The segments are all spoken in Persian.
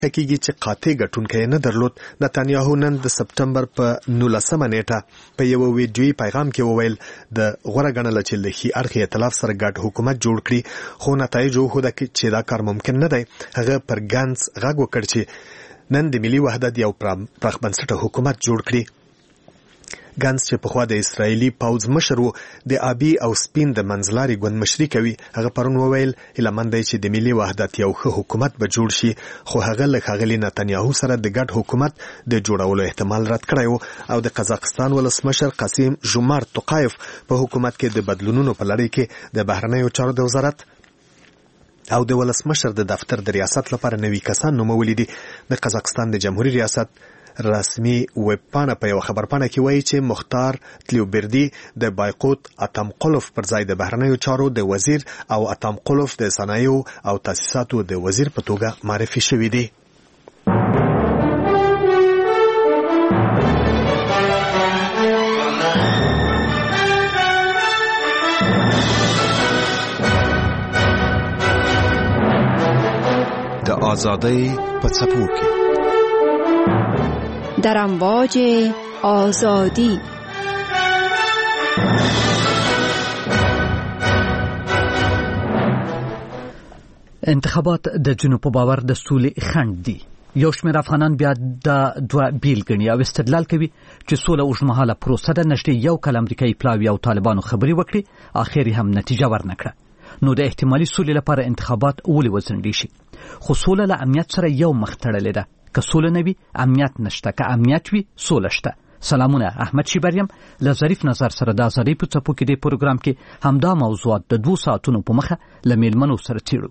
کېږي چې قاطع ګټونکی نه درلود. نتانیاهو نن د سپټمبر په 19 نیټه په یو ویډیویي پیغام کې وویل د غوړه ګڼله چې له ښي اړخ ائتلاف سره ګډ حکومت جوړ کړي، خو نتایجو ښوده چې دا کار ممکن نه دی. هغه پر ګانس غږ وکړ چې نن د ملي وحدت یو پراخ بنسټه حکومت جوړ کړي. ګانس چې پخوا د اسرائیلي پوځ مشر و د آبي او سپین د منځلاري ګوند مشري کوي، هغه پرون وویل هیلهمند دی چې د ملي وحدت یو ښه حکومت به جوړ شي، خو هغه له ښاغلي نتانیاهو سره د ګډ حکومت د جوړولو احتمال رد کړی و او د قزاقستان ولسمشر قاسم ژومارت توقایف په حکومت کې د بدلونونو په لړۍ کې د بهرنیو چارو د وزارت او د ولسمشر د دفتر د ریاست لپاره نوي کسان نومولي دي. د قزاقستان د جمهوریت ریاست رسمي ویب پاڼه په یو خبرپاڼه کې وایي چې مختار تلیوبردي د بایقوت اتمقلوف پر ځای د بهرنیو چارو د وزیر او اتمقلوف د صنایعو او تاسیساتو د وزیر په توګه معرفي شوي دي. د آزادۍ په څپو کې در امواج آزادی. انتخابات د جنوب په باور د سولې خنډ دي. یو شمېر افغانان بیا د دوه بیل ګڼي او استدلال کوي چې سوله اوږدمهاله پروسه ده. نږدې یو کال امریکایي پلاوي او طالبانو خبرې وکړي، اخر هم نتیجه ورنکړه. نو د احتمالي سولې لپاره انتخابات ولې وځنډي شي؟ خو سوله له امنیت سره یو مخ تړلې ده. که سوله نه وي امنیت نشته، که امنیت وي سوله شته. سلامونه، احمد شیبریم له ظریف نظر سره د ازادۍ په څپو کې د پروګرام کې همدا موضوعات د 2 ساعتونو په مخه له میلمنو سره څیړو.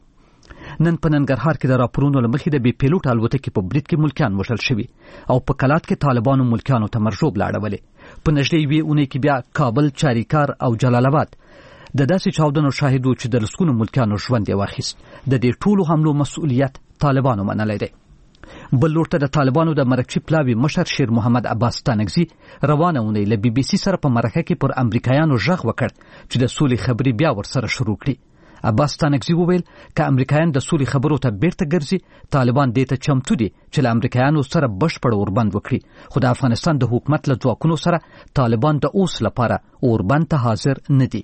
نن په ننګرهار کې د راپورونو له مخې د بې پیلوټ الوتکې په برید کې ملکیان وژل شوي او په کلات کې طالبانو ملکیانو ته مرژوب لاړولې. په نږدې یوې اونۍ کې بیا کابل، چاریکار او جلال آباد د داسې چاودنو شاهد و چې د لسګونو ملکیانو ژوند یې واخیست. د دې ټولو حملو مسؤلیت طالبانو منلی دی. بل لور ته د طالبانو د مرکچي پلاوي مشر شیر محمد عباس ستانکزي روانه اونۍ له بي بي سي سره په مرکه کې پر امریکایانو غږ وکړ چې د سولې خبرې بیا ورسره شروع کړي. عباس ستانکزي وویل که امریکایان د سولې خبرو ته بیرته ګرځي، طالبان دې ته چمتو دي چې له امریکایانو سره بشپړ اوربند وکړي. خو د افغانستان د حکومت له ځواکونو سره طالبان د اوس لپاره اوربند ته حاضر نه دي.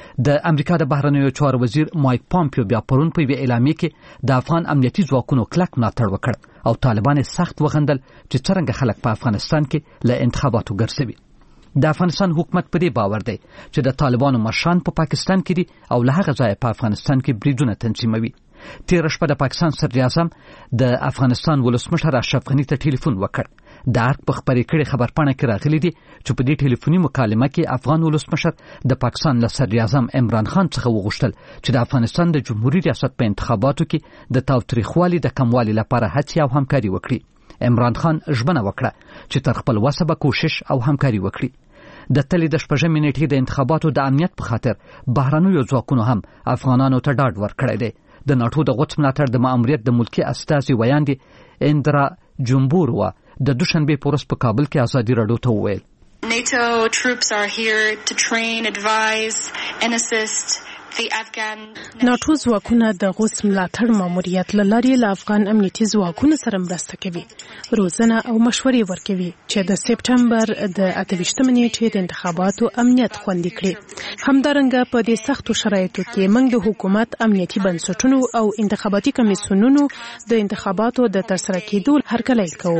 د امریکا د بهرنیو چارو وزیر مایک پامپیو بیا پرون په یوې اعلامیه کې د افغان امنیتي ځواکونو کلک ملاتړ وکړ او طالبان سخت وغندل چې څرنګه خلک په افغانستان کې له انتخاباتو ګرځوي. د افغانستان حکومت په دې باور دی چې د طالبانو مشران په پاکستان کې دي او له هغه ځایه په افغانستان کې بریدونه تنظیموي. تېره شپه د پاکستان صدر اعظم د افغانستان ولسمشر اشرف غني ته ټلیفون وکړ. د ارګ په خبرې کړې خبرپاڼه کې راغلي دي چې په دې ټلیفوني مکالمه کې افغان ولسمشر د پاکستان له صدر اعظم عمران خان څخه وغوښتل چې د افغانستان د جمهوریت ریاست په انتخاباتو کې د تاوتریخوالي د کموالي لپاره هڅې او همکاري وکړي. عمران خان ژمنه وکړه چې تر خپل وسه به کوشش او همکاري وکړي. د تلې د شپږمې نیټې د انتخاباتو د امنیت په خاطر بهرنیو ځواکونو هم افغانانو ته ډاډ ورکړی دی. د ناټو د غوڅ ملاتړ د ماموریت د ملکي استازي ویاندې اندرا جمبوروا د دوشنبه په ورځ په کابل کې ازادي راډیو ته وویل NATO troops are here to train, advise and assist the Afghan. ناټو ځواکونه د غوڅ ملاتړ ماموریت له لارې له افغان امنیتي ځواکونو سره مرسته کوي، روزنه او مشورې ورکوي چې د سپټمبر د 28 نیټې د انتخاباتو امنیت خوندي کړي. همدارنګه په دې سختو شرایطو کې موږ د حکومت امنیتي بنسټونو او انتخاباتي کمیسیونونو د انتخاباتو د ترسره کېدو هرکلی کوو.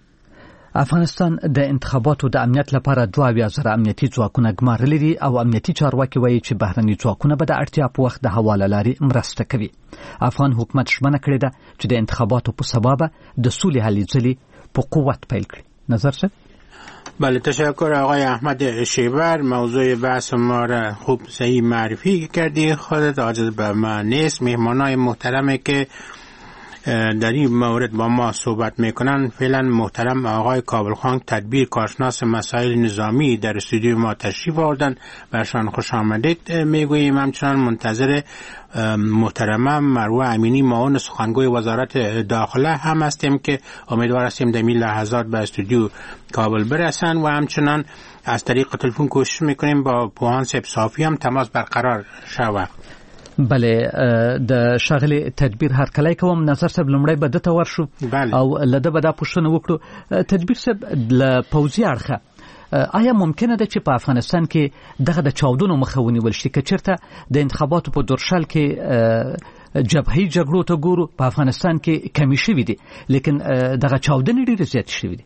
افغانستان د انتخاباتو د امنیت لپاره 22,000 امنیتي ځواکونه ګمارلي دي او امنیتي چارواکي وایي چې بهرني ځواکونه به د اړتیا په وخت د حواله لارې مرسته کوي. افغان حکومت ژمنه کړې ده چې د انتخاباتو په سبب د سولې هلې ځلې په قوت پیل کړي. نظر شه؟ بله، تشکر آقای احمد شیبر. موضوع بحث ما را خوب صحیح معرفی کردی. خودت عاجز به ما نیست. مهمانای محترمی که در این مورد با ما صحبت میکنن فعلا محترم آقای کابلخان تدبیر کارشناس مسائل نظامی در استودیو ما تشریف آوردن، برشان خوش آمدید میگوییم. همچنان منتظر محترمه مروه امینی معاون سخنگوی وزارت داخله هم هستیم که امیدوار هستیم در این لحظات به استودیو کابل برسن و همچنان از طریق تلفن کوشش میکنیم با پوهان صاحب صافی هم تماس برقرار شود. بله د شاغلي تدبیر هر کله کوم نظر صاحب لمړی به دته ورشو او لده به دا پوښتنه وکړو تدبیر صاحب ل پوځي اړخه آیا ممکنه ده چې په افغانستان کې دغه د چاودنو مخه ونیول شي که چیرته د انتخاباتو په دورشل کې جبهي جګړو ته ګورو په افغانستان کې کمی شوي دي لیکن دغه چاودنې ډېرې زیاتې شوي دي؟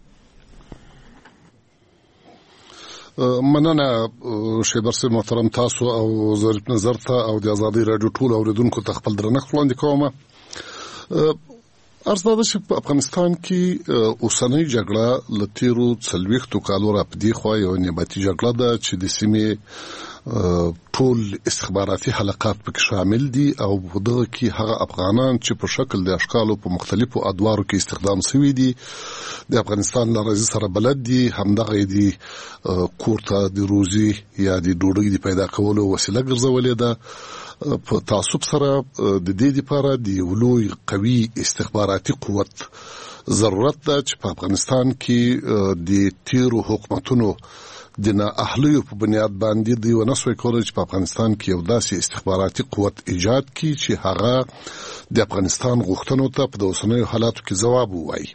مننه شیبر صاحب محترم، تاسو او ظریف نظر ته او د آزادۍ راډیو ټول اوریدونکو ته خپل درنښت وړاندې کوم. ارزه ده چې په افغانستان کې اوسنۍ جګړه له تیرو 40 کالو راپدې خوا یو نیابتي جګړه ده چې د سیمې ټول استخباراتي حلقات پکې شامل دي او په دغه کې هغه افغانان چې په شکل د اشکالو په مختلفو ادوارو کې استخدام شوي دي د افغانستان لارځي سره بلد دي، همدغه دي کورته د روزي یا د ډوډۍ د پیدا کولو وسیله ګرځولې ده. په تعصب سره د دې لپاره د لوی قوي استخباراتي قوت ضرورت ده چې په افغانستان کې د تیرو حکومتونو د نااهلیو په بنیاد باندې دی ونسوي کولای چې په افغانستان کې یو داسې استخباراتي قوت ایجاد کړي چې هغه د افغانستان غوښتنو ته په اوسنیو حالاتو کې ځواب ووایي.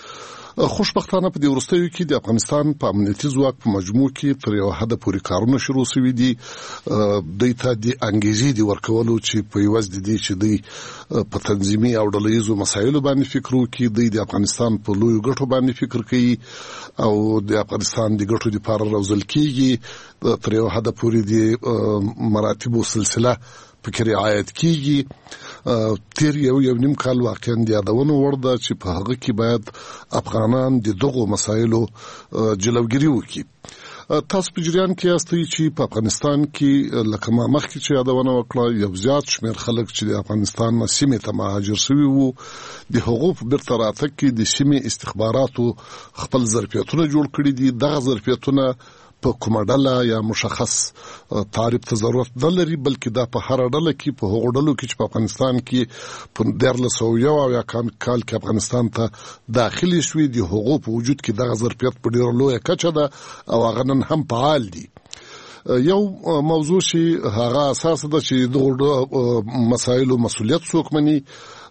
خوشبختانه په دې وروستیو کې د افغانستان په امنیتي ځواک په مجموع کې تر یو حده پورې کارونه شروع شوي دي. دوی ته د انګیزې د ورکولو چې په یوز دي چې دوی په تنظیمي او ډلهییزو مسایلو باندې فکر وکړي، دوی د افغانستان په لویو ګټو باندې فکر کوي او د افغانستان د ګټو لپاره روزل کېږي. تر یو حده پورې د مراتبو سلسله پکې رعایت کیږي. تیر یو نیم کال واقعا د یادونو وړ ده چې په هغه کې باید افغانان د دغو مسایلو جلوګیري وکړي. تاسو په جریان کې یاستئ چې په افغانستان کې لکه ما مخکې چې یادونه وکړه یو زیات شمېر خلک چې د افغانستان سیمې ته مهاجر شوي وو، د هغو په بیرته راتګ کې د سیمې استخباراتو خپل ظرفیتونه جوړ کړي دي. دغه ظرفیتونه په کومه ډله یا مشخص تعریف ته ضرورت نه لري، بلکې دا په هر ډله کې په هغو ډلو کې چې په افغانستان کې په 1901 کال کې افغانستان ته داخلي شوي دي، هغو په وجود کې دغه ظرفیت په ډېره لویه کچه ده او هغه نن هم فعال دي. یو موضوع چې هغه اساس ده چې دغه مسایلو مسؤلیت څوک مني.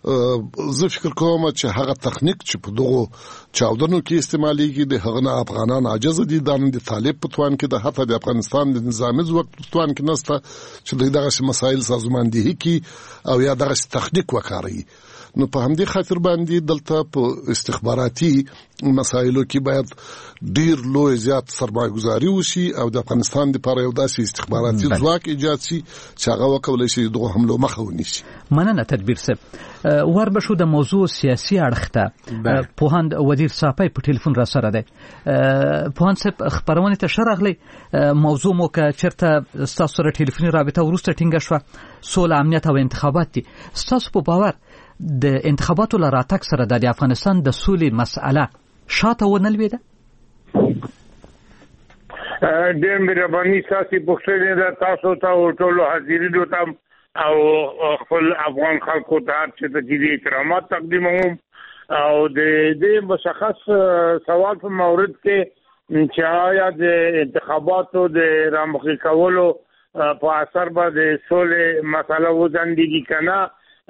زه فکر کوم چې هغه تخنیک چې په دغو چاودنو کې استعمالېږي د هغه نه افغانان عاجز دي، دا نه د طالب په توان کې ده، حتی د افغانستان د نظامي ځواک په توان کې نشته چې دغه مسایل سازماندهي کړي او یا دغه تخنیک وکاروي. نو په همدې خاطر باندې دلته په استخباراتي مسایلو کې باید ډیر لوی زیات سرمایه گذاري وشي او د افغانستان لپاره یو داسې استخباراتي ځواک ایجاد شي چې هغه وکولای شي دغه حملو مخه ونیسي. مننه تدبیر صاحب. وربشو د موضوع سیاسي اړخ ته پوهاند وزیر صاحب په ټلیفون را سره دی. پوهاند صاحب خبرونه ته شرغلی موضوع مو که چرته تاسو سره ټلیفوني رابطه ورسته ټینګه شو سول امنیت او انتخابات دي. تاسو په باور د انتخاباتو لراتک سره د افغانستان د سولې مسأله شاته ونلويده؟ ډېر مهرباني تاسو پوښتنه ده تاسو ته ټول حاضرینو ته او خپل افغان خلکو ته چې د دې احترامات تقدیموم او د دې مشخص سوال په مورد کې چې آیا د انتخاباتو د رامخې کولو په اثر باندې سولې مسله وځندېږي کنه،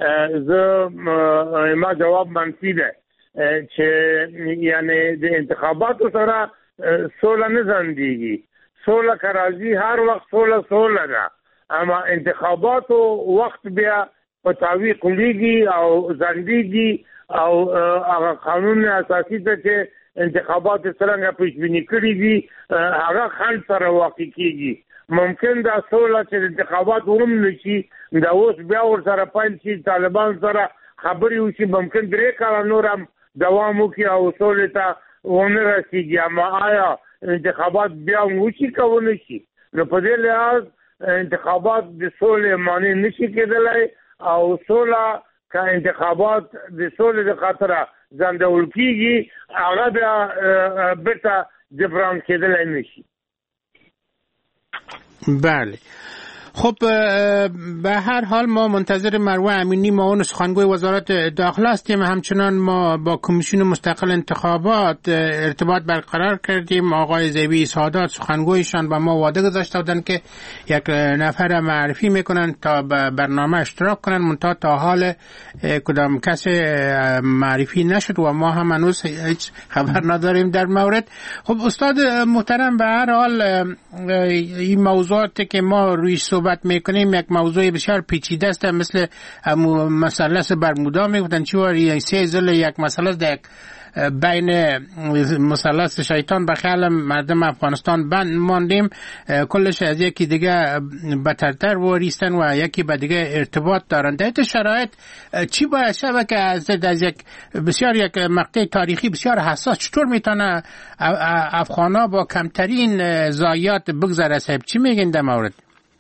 ما جواب منفی ده چې یعنی د انتخاباتو سره سوله نه ځندېږي. سوله کراځي هر وخت سوله ده، اما انتخاباتو وخت بیا په تعویق لیږي او ځندېږي او هغه قانون اساسي ته چې انتخابات څنګه پیشبیني کړي دي هغه خنډ سره واقع کیږي. ممکن دا سوله چې انتخابات ورم نشي دا اوس بیا ور سره پیل شي، طالبان سره خبرې وشي، ممکن 3 کاله نور هم دوام وکړي او سولې ته ونه رسیږي. اما آیا انتخابات بیا وشي که ونه شي؟ نو په دې لحاظ انتخابات د سولې معنی نشي کېدلی او سوله که انتخابات د سولې د خاطره ځنډول کېږي هغه بیا بیرته جبران کېدلی نشي. بله خب به هر حال ما منتظر مروه امینی معاون سخنگوی وزارت داخله هستیم. همچنان ما با کمیسیون مستقل انتخابات ارتباط برقرار کردیم. آقای زیبی سادات سخنگویشان با ما وعده گذاشته بودند که یک نفر معرفی میکنن تا برنامه اشتراک کنن، منتها تا حال کدام کس معرفی نشد و ما هم هنوز هیچ خبر نداریم در مورد. خب استاد محترم، به هر حال این موضوعاتی که ما روی صحبت میکنیم یک موضوع بسیار پیچیده است، مثل مثلث برمودا میگفتن چی سه ضلع یک مثلث در بین مثلث شیطان به خیال مردم افغانستان بند ماندیم، کلش از یکی دیگه بدتر واریستن و یکی به دیگه ارتباط دارن. در این شرایط چی باید شود که از یک بسیار یک مقطع تاریخی بسیار حساس چطور میتونه افغانا با کمترین ضایعات بگذره؟ صاحب چی میگین در مورد؟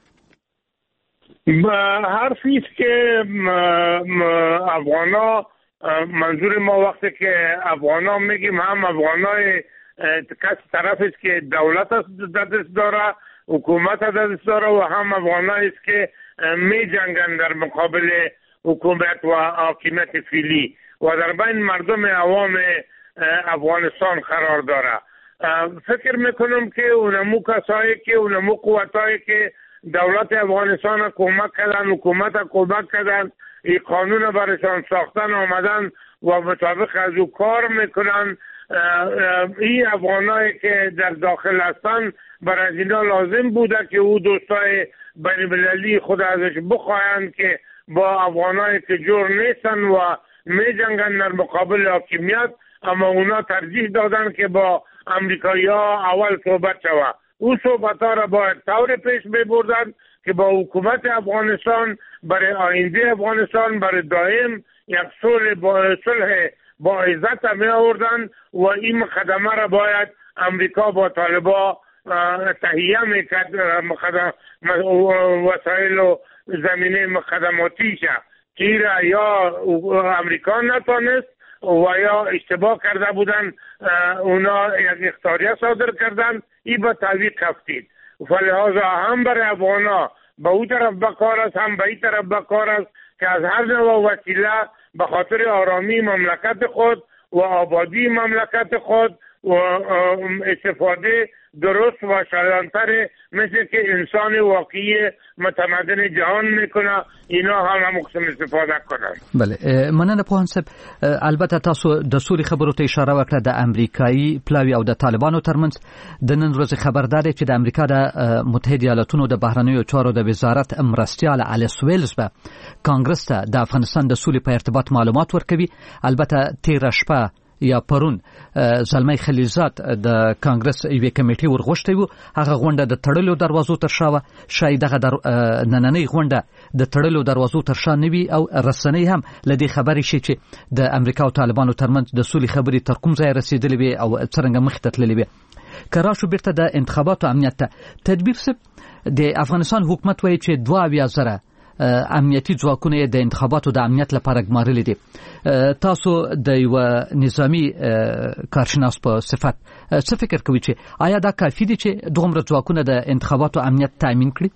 حرفی است که افغانا، منظور ما وقتی که افغانا میگیم هم افغانای کسی طرف است که دولت در دست داره، حکومت در دست داره، و هم افغانایی است که می جنگن در مقابل حکومت و حاکمیت فعلی و در بین مردم عوام افغانستان قرار داره. فکر میکنم که اونمو کسایی که اونمو قوتایی که دولت افغانستان کمک کردن، حکومت کمک کردن، این قانون برشان ساختن آمدن و مطابق از او کار میکنن. این افغانایی که در داخل هستن برای اینا لازم بوده که او دوستای بین المللی خود ازش بخواهند که با افغانایی که جور نیستن و می جنگن در مقابل حاکمیت، اما اونا ترجیح دادن که با امریکایی ها اول صحبت شود. او صحبت ها را باید طور پیش ببردن که با حکومت افغانستان برای آینده افغانستان برای دائم یک صلح با عزت می آوردن و این مقدمه را باید امریکا با طالبا تهیه میکرد، وسایل و زمینه مقدماتی شد که یا امریکا نتانست و یا اشتباه کرده بودن، اونا یک اختیاریه صادر کردن، این به تعویق رفتید. فلحاظا هم برای افغانا به او طرف بکار است، هم به این طرف بکار است که از هر نوع وسیله به خاطر آرامی مملکت خود و آبادی مملکت خود و استفاده درست و شایان‌تر مثل که انسان واقعی متمدن جهان میکنه اینا هم مقسم استفاده کنن. بله، مننه پوهان صاحب. البته تاسو د سوري خبرو ته اشاره وکړه د امریکایي پلاوی او د طالبانو ترمنځ د نن ورځې خبردار چې د امریکا د متحده ایالاتونو د بهرنیو چارو د وزارت مرستیال الیس ویلز به کانګرس ته د افغانستان د سولې په ارتباط معلومات ورکوي. البته تیر شپه یا پرون زلمی خلیلزاد د کانګرس یوې کمیټې ورغوښتې وو. هغه غونډه د تړلو دروازو تر شا وه. شاید دغه نننۍ غونډه د تړلو دروازو تر شا نه وي او رسنۍ هم له دې خبرې شي چې د امریکا او طالبانو ترمنځ د سولې خبرې تر کوم ځای رسېدلې وي او څرنګه مخې ته تللې وي. که راشو بیرته د انتخاباتو امنیت ته، تدبیر صاحب د افغانستان حکومت وایي چې 22,000 امنیتي ځواکونه د انتخاباتو د امنیت لپاره ګمارلي دي. تاسو د یو نظامی کارشناس په صفت څه فکر کوئ چې آیا دا کافي دي چې دومره ځواکونه د انتخاباتو امنیت تامین کړي؟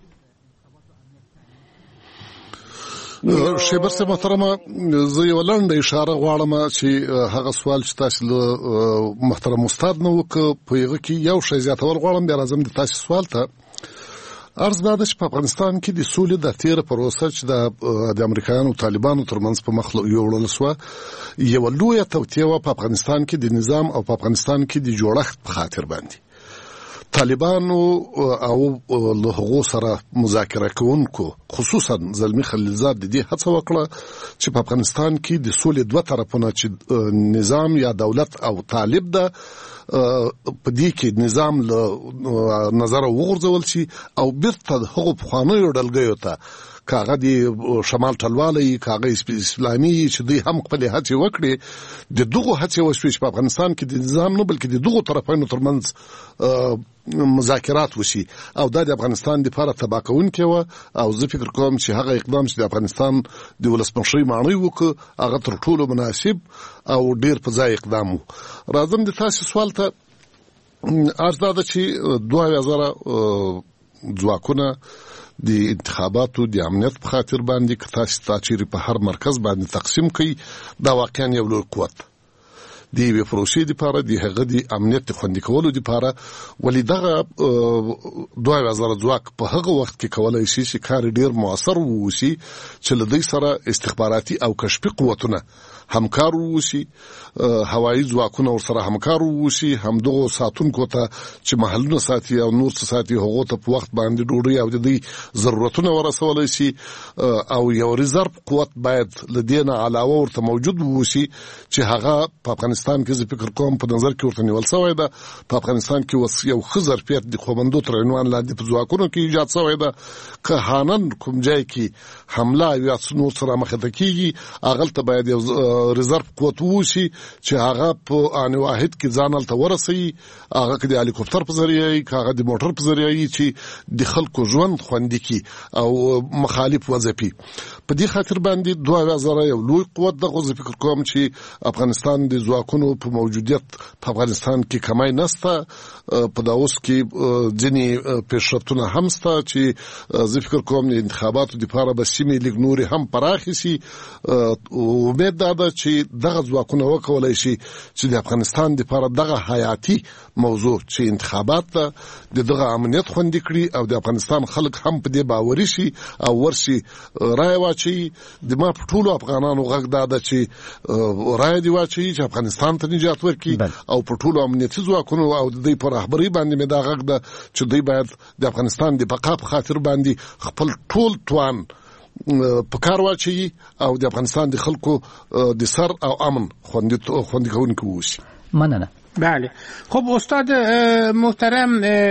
شیبر صاحب محترمه، زه یو لنډه اشاره غواړم چې هغه سوال چې تاسو له محترم استاد نه وکړ په هغه کې یو شی زیاتول غواړم، بیا راځم د تاسو سوال ته. عرض دا ده چې په افغانستان کې د سولې د تیره پروسه چې د امریکایانو او طالبانو ترمنځ په مخ یوړل شوه، یوه لویه توطیه وه په افغانستان کې د نظام او په افغانستان کې د جوړښت په خاطر باندې. طالبانو او له هغو سره مذاکره کوونکو خصوصا زلمی خلیلزاد د دې هڅه وکړه چې په افغانستان کې د سولې دوه طرفونه چې نظام یا دولت او طالب ده په دې کې نظام له نظر وغورځول شي او بیرته هغو پخوانیو ډلګیو ته کاغه دی شمال ټلوالی کاغه اسلامي چې دوی هم خپل هڅې وکړي، د دغو هڅې وشوي چې په افغانستان کې د نظام نه بلکې د دغو طرفینو ترمنځ مذاکرات وشي او دا د افغانستان لپاره تباه کوونکی وه. او زه فکر کوم چې هغه اقدام چې د افغانستان د ولسمشرۍ ماڼۍ وکړ هغه تر ټولو مناسب او ډیر په ځای اقدام و. راځم د تاسو سوال ته. عرض دا ده چې 2000 ځواکونه د انتخاباتو د امنیت په خاطر باندې که تاسو چیرې په هر مرکز باندې تقسیم کړئ دا واقعا یو لوی قوت د یوې پروسې لپاره د هغه د امنیت خوندي کولو لپاره ولې دغه 2000 ځواک په هغه وخت کې کولای شي چې کار ډیر موثر ووسی چې لدی سره استخباراتي او کشفي قوتونه همکار ووسی هوایي ځواکونه ورسره همکار ووسی همدغه ساتونکو ته چې محلونه ساتي او نور څه ساتي هغه ته په وخت باندې ډوډۍ او د دې ضرورتونه ورسولای شي او یو ریزرو قوت باید لدینه علاوه ورته موجود ووسی چې هغه په افغانستان کې فکر کوم په نظر کې ورته نیول شوی ده په افغانستان کې یو ظرفیت د قومندو تر عنوان لاندې په ځواکونو کې ایجاد شوی ده که هانن کوم ځای کې حمله یا څنو سره مخ ته کیږي هغه ته باید یو ریزرو قوت ووسی چې هغه په ان واحد کې ځانل ته ورسي هغه کې د هلیکوپټر په ذریعہ هغه د موټر په ذریعہ چې د خلکو ژوند خوندي کی او مخالف وظیفي په دې خاطر باندې 2000 یو لوی قوت دغه فکر کوم چې افغانستان د ځواکونو په موجودیت په افغانستان کې کمای نسته په داوس کې ځینی پیشرفتونه هم سته چې زه فکر کوم د انتخاباتو لپاره به سیمې لیګ نور هم پراخي سي امید ده چې دغه ځواکونه وکولای شي چې د افغانستان لپاره دغه حیاتي موضوع چې انتخابات ته دغه امنیت خوندي کړي او د افغانستان خلک هم په دې باوري شي او ورشي رای واچي د ما په ټولو افغانانو غږ ده چې رای دی واچي چې افغانستان ته نجات ورکړي او په ټولو امنیتي ځواکونو او د دې پر رهبري باندې مې دا غږ ده چې دوی باید د افغانستان د بقا په خاطر باندې خپل ټول توان په کار واچي او د افغانستان د خلکو د سر او امن خوندي کوونکي ووسی. مننه. بله خب استاد محترم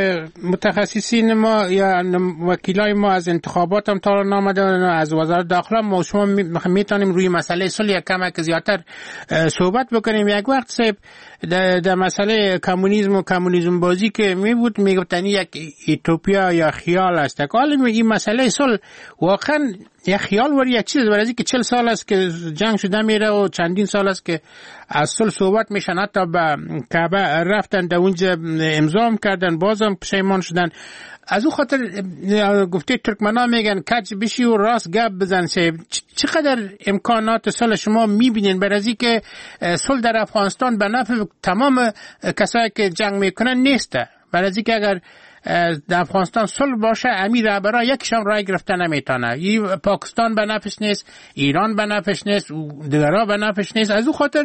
متخصصین ما یا وکیلای ما از انتخابات هم تا نامدن از وزارت داخله ما شما میتونیم روی مسئله صلح یک کمک زیادتر صحبت بکنیم. یک وقت صاحب در مسئله کمونیسم بازی که میبود میگفتن یک ایتوپیا یا خیال است حالا این مسئله صلح واقعا یک خیال ولی یک چیز برای که 40 سال است که جنگ شده میره و چندین سال است که از صلح صحبت میشن حتی به کعبه رفتن در اونجا امضا کردن بازم پشیمان شدن. از اون خاطر گفته ترکمنان میگن کج بشی و راست گپ بزن. چقدر امکانات صلح شما میبینین برای که صلح در افغانستان به نفع تمام کسایی که جنگ میکنن نیسته؟ برای که اگر در افغانستان صلح باشه امیر رهبرا یکیشم رای گرفته نمیتونه. پاکستان به نفعش نیست، ایران به نفعش نیست، دیگرها به نفعش نیست. از اون خاطر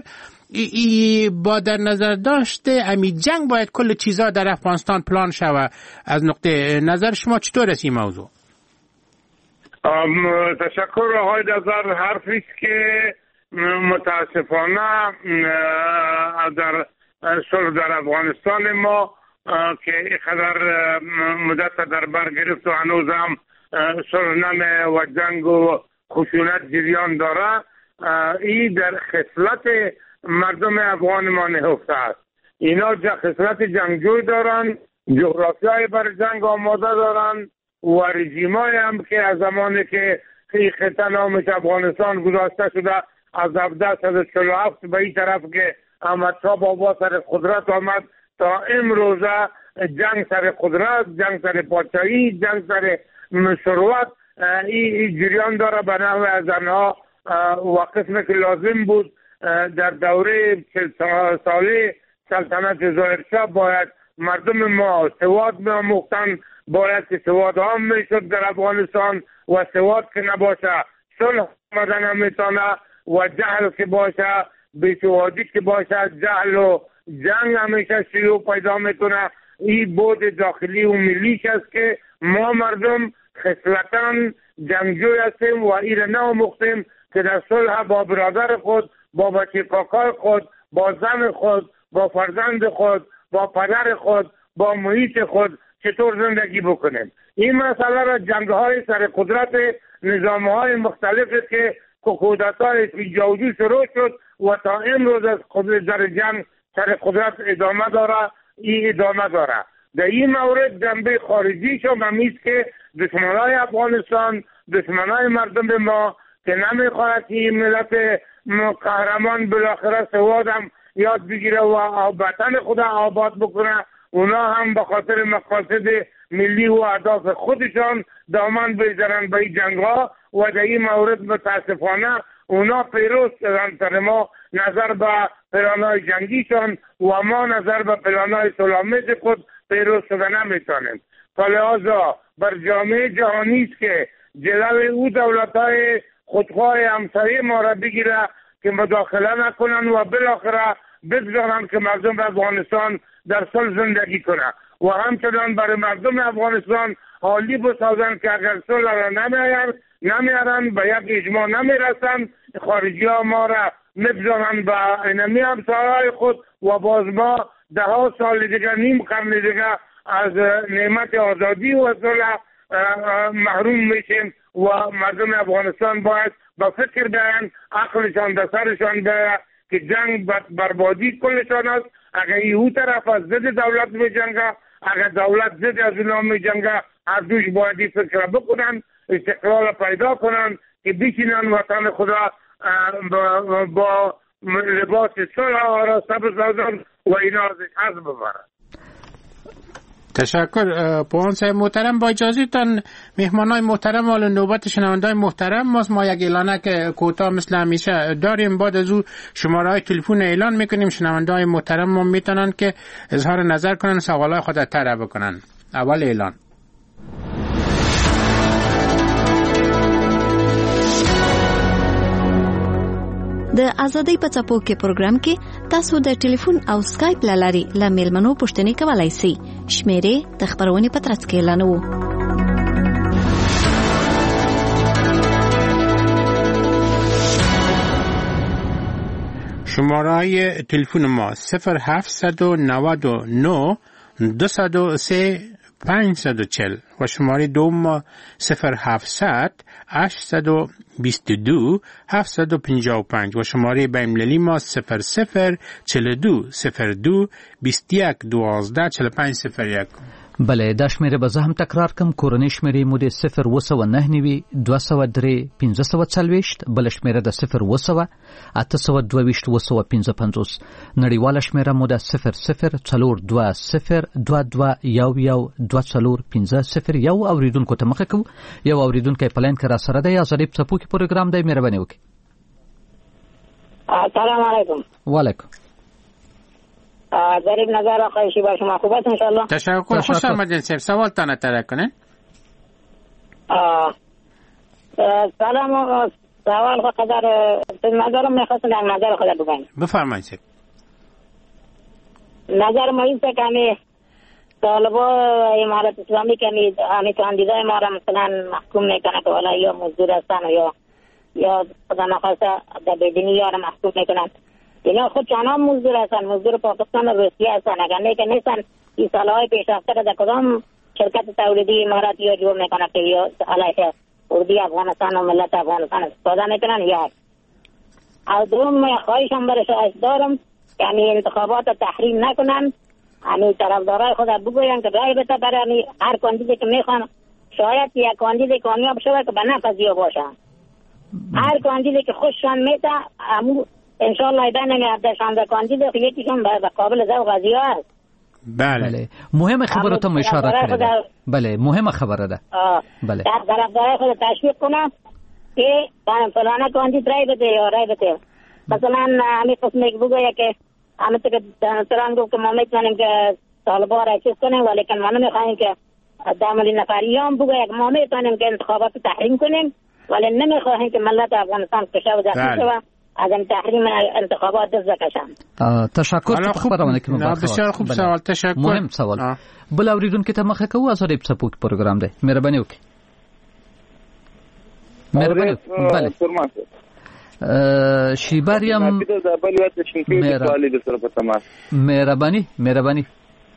با در نظر داشته امی جنگ باید کل چیزا در افغانستان پلان شود. از نقطه نظر شما چطور است این موضوع؟ تشکر آقای نظر. حرفی است که متاسفانه در صلح در افغانستان ما که اینقدر مدت در بر گرفت و هنوز هم صلح و جنگ و خشونت جریان داره، این در خصلت مردم افغان ما نهفته است. اینا خصلت جنگجوی دارن، جغرافیای بر جنگ آماده دارن و رژیمای هم که از زمانی که این خطه نامش افغانستان گذاشته شده از 1747 به این طرف که احمد شاه بابا سر قدرت آمد تا امروزه جنگ سر قدرت، جنگ سر پادشاهی، جنگ سر ثروت این جریان داره به نحو از آنها و قسمی که لازم بود در دوره 40 ساله سلطنت ظاهرشاه باید مردم ما سواد می‌آموختن، باید که سواد عام میشد در افغانستان و سواد که نباشه صلح آمدن نمیتونه و جهل که باشه بی‌سوادی که باشه جهل و جنگ همیشه شیوع پیدا میکنه. این بود داخلی و ملیش است که ما مردم خصلتاً جنگجوی هستیم و این را نآموختیم که در صلح با برادر خود، با بچه کاکای خود، با زن خود، با فرزند خود، با پدر خود، با محیط خود چطور زندگی بکنیم. این مسئله را جنگ‌های سر قدرت نظام‌های مختلفی که کودتای جوجو شروع شد و تا امروز از در جنگ سر قدرت ادامه داره، این ادامه داره. در این مورد جنبه خارجی شو ممیز که دشمنای افغانستان، دشمنای مردم ما که نمیخواهد که این ملت قهرمان بالاخره سواد هم یاد بگیره و وطن خود آباد بکنه، اونا هم به خاطر مقاصد ملی و اهداف خودشان دامن بزنن به این جنگ‌ها و در این مورد متاسفانه اونا پیروز شدن سر ما نظر به پلان‌های جنگیشان و ما نظر به پلان‌های صلح‌آمیز خود پیروز شدن نمیتونیم. فلذا بر جامعه جهانی است که جلوی او دولت‌های خودخواه همسایه ما را بگیره که مداخله نکنن و بالاخره بگذارن که مردم افغانستان در صلح زندگی کنه و همچنان برای مردم افغانستان حالی بسازن که اگر صلح را نمیارن به یک اجماع نمیرسن، خارجی ها ما را میبزانن به اینمی همسایه‌های خود و باز ما 10 سال دیگه، نیم قرن دیگه از نعمت آزادی و صلح محروم میشیم و مردم افغانستان باید با فکر بیان، عقلشان در سرشان بیان که جنگ بربادی کلشان است. اگر او طرف از ضد دولت می جنگه، اگر دولت ضد از اونا می جنگه، هر دوش باید فکر بکنن، استقلال پیدا کنن که بشینن وطن خدا با لباس صلح آراسته بسازن و اینا ازش حظ ببرن. تشکر. پوان صاحب محترم، با اجازهتان مهمانای محترم حالا نوبت شنوندای محترم ماست. ما یک اعلانه که کوتاه مثل همیشه داریم، بعد از او شماره‌های تلفن اعلان میکنیم. شنوندای محترم ما میتونن که اظهار نظر کنن، سوالای خود طرح بکنن. اول اعلان. د ازادۍ په څپو کې پروګرام کې تاسو د ټلیفون او سکایپ لاري له میلمنو پوښتنې کولای شئ. شمیرې د خبرونې په ترڅ کې اعلانوو. شماره تلفن ما 0799 203 540 و شماره دوم ما 0700 822 755 و شماره بین‌المللی ما 0042 02 21 12 45 01. بله، دا شمیره به زه هم تکرار کم. کورنۍ شمیرې مو د 029 203 540، بل شمیره د 0 822 255. نړیواله شمیره مو د 002022112450. یو اوریدونکو ته مخه کو. یو اوریدونکو په لاین کې را سره دی. ازادۍ په څپو کې پروګرام دی، مهرباني وکړئ. السلام علیکم. وعلیکم. ظریف نظر آقای شیبا، شما خوب است انشالله؟ تشکر. خوش آمدین صاحب. سوال تانه طرح کنین. سلام. سوال خود نظرم میخواستم در نظر خود بگم. بفرمایید صاحب. نظر ما این که همی طالبا امارت اسلامی که همی کاندیدای ما را مثلا محکوم میکنه که والا یا مزدور هستن یا خدا نخواسته در بدینی یا را محکوم میکنن. اینا خود چنان مزدور هستن، مزدور پاکستان و روسیه هستن. اگر نه که نیستن این سالهای پیش رفته را در کدام شرکت تولیدی امارات یا جور میکنه که یا علیه اردی افغانستان و ملت افغانستان استفاده میکنن. یا از دوم خواهشم برش دارم یعنی انتخابات تحریم نکنن، یعنی طرفدارای خود بگوین که رای بده برای هر کاندیدی که میخوان. شاید یک کاندید کامیاب شده که به نفع زیاد باشه. هر کاندیدی که خوششان میته انشالله بین 18 کاندید یکیشون به قابل ذوق از است. بله، مهم خبره ته اشاره کړې. بله، مهمه خبره ده. بله، طرفدارای خود تشویق کنه که فلانه کاندید رای بده یا رای بده. مثلا همین قسم یک بگویه که همین که تران گفت که ما میتونیم که طالبا را چیز کنیم، ولیکن ما نمیخواهیم که داملی نفری هم بگویه که ما میتونیم که انتخابات تحریم کنیم، ولی نمیخواهیم که ملت افغانستان کشه و دخل شوه از این تحریم انتخابات دست بکشن. تشکر. خبرونه که بسیار خوب سوال. تشکر. مهم سوال. بل اوریدونکو ته مخه کوو. ازادۍ په څپو کې پروګرام دی، مهرباني وکړئ. مهرباني. بله. شیباریم مهرباني.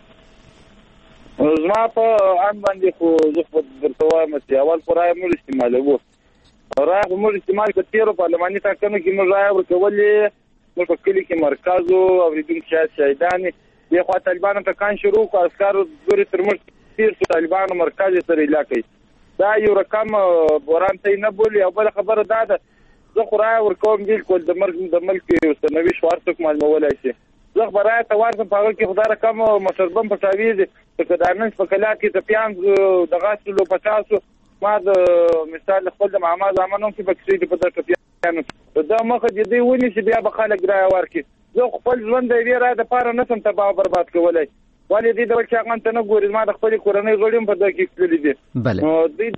زما په ان باندې خو زه په درتوای مې اول پرای مو استعمالوو. راغ موږ استعمال کړو پارلماني ټاکنو کې موږ راي ورکولې. موږ په کلی کې مرکز او اوریدونکو شهیدانې یو خوا طالبانو ته کان شروع کو عسکرو دوري تر موږ تیر طالبانو مرکز سره علاقې دا یو رقم ورانته نه بولی. او بل خبره ده زه خو راي ورکوم بالکل د ملک اوسنوي شوارڅوک معلومولای شي. زه برای ته ورته په کې خدای رقم مشربم په تعویز چې د نن په کلا کې ته پیان د غاسلو 50 ما د مثال خپل د محمد امنوم کې بکسي په دغه پیان دا مخه دې ونی چې بیا به خلک را ورکی زه خپل ژوند دی را د پاره نسم تباہ برباد کولای ولې دې د بچاغان ته نه ګوري ما د خپل کورنۍ غړیم په دغه کې کړی دي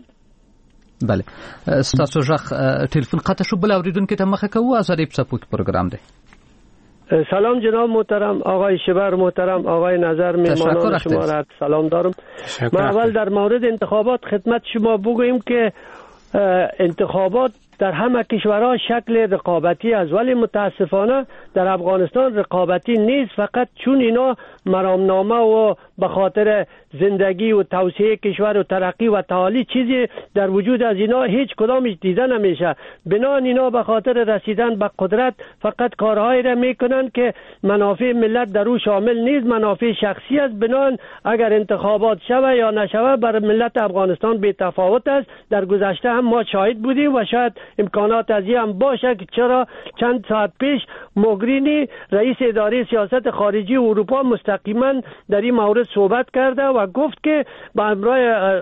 بله ستاسو ژغ ټلیفون قطع شو بل اوریدونکو ته مخه کوو ازادي په سپوت پروګرام دی سلام جناب محترم آقای شبر محترم آقای نظر میهمانان شما را سلام دارم ما اول در مورد انتخابات خدمت شما بگوییم که انتخابات در همه کشورها شکل رقابتی است ولی متاسفانه در افغانستان رقابتی نیست فقط چون اینا مرامنامه و به خاطر زندگی و توسعه کشور و ترقی و تعالی چیزی در وجود از اینا هیچ کدامش دیده نمیشه بنان اینا به خاطر رسیدن به قدرت فقط کارهایی را میکنن که منافع ملت در او شامل نیست منافع شخصی است بنان اگر انتخابات شوه یا نشوه بر ملت افغانستان بی تفاوت است در گذشته هم ما شاهد بودیم و شاید امکانات از هم باشه که چرا چند ساعت پیش موگرینی رئیس اداره سیاست خارجی اروپا مستقیما در این مورد صحبت کرده و گفت که با همراه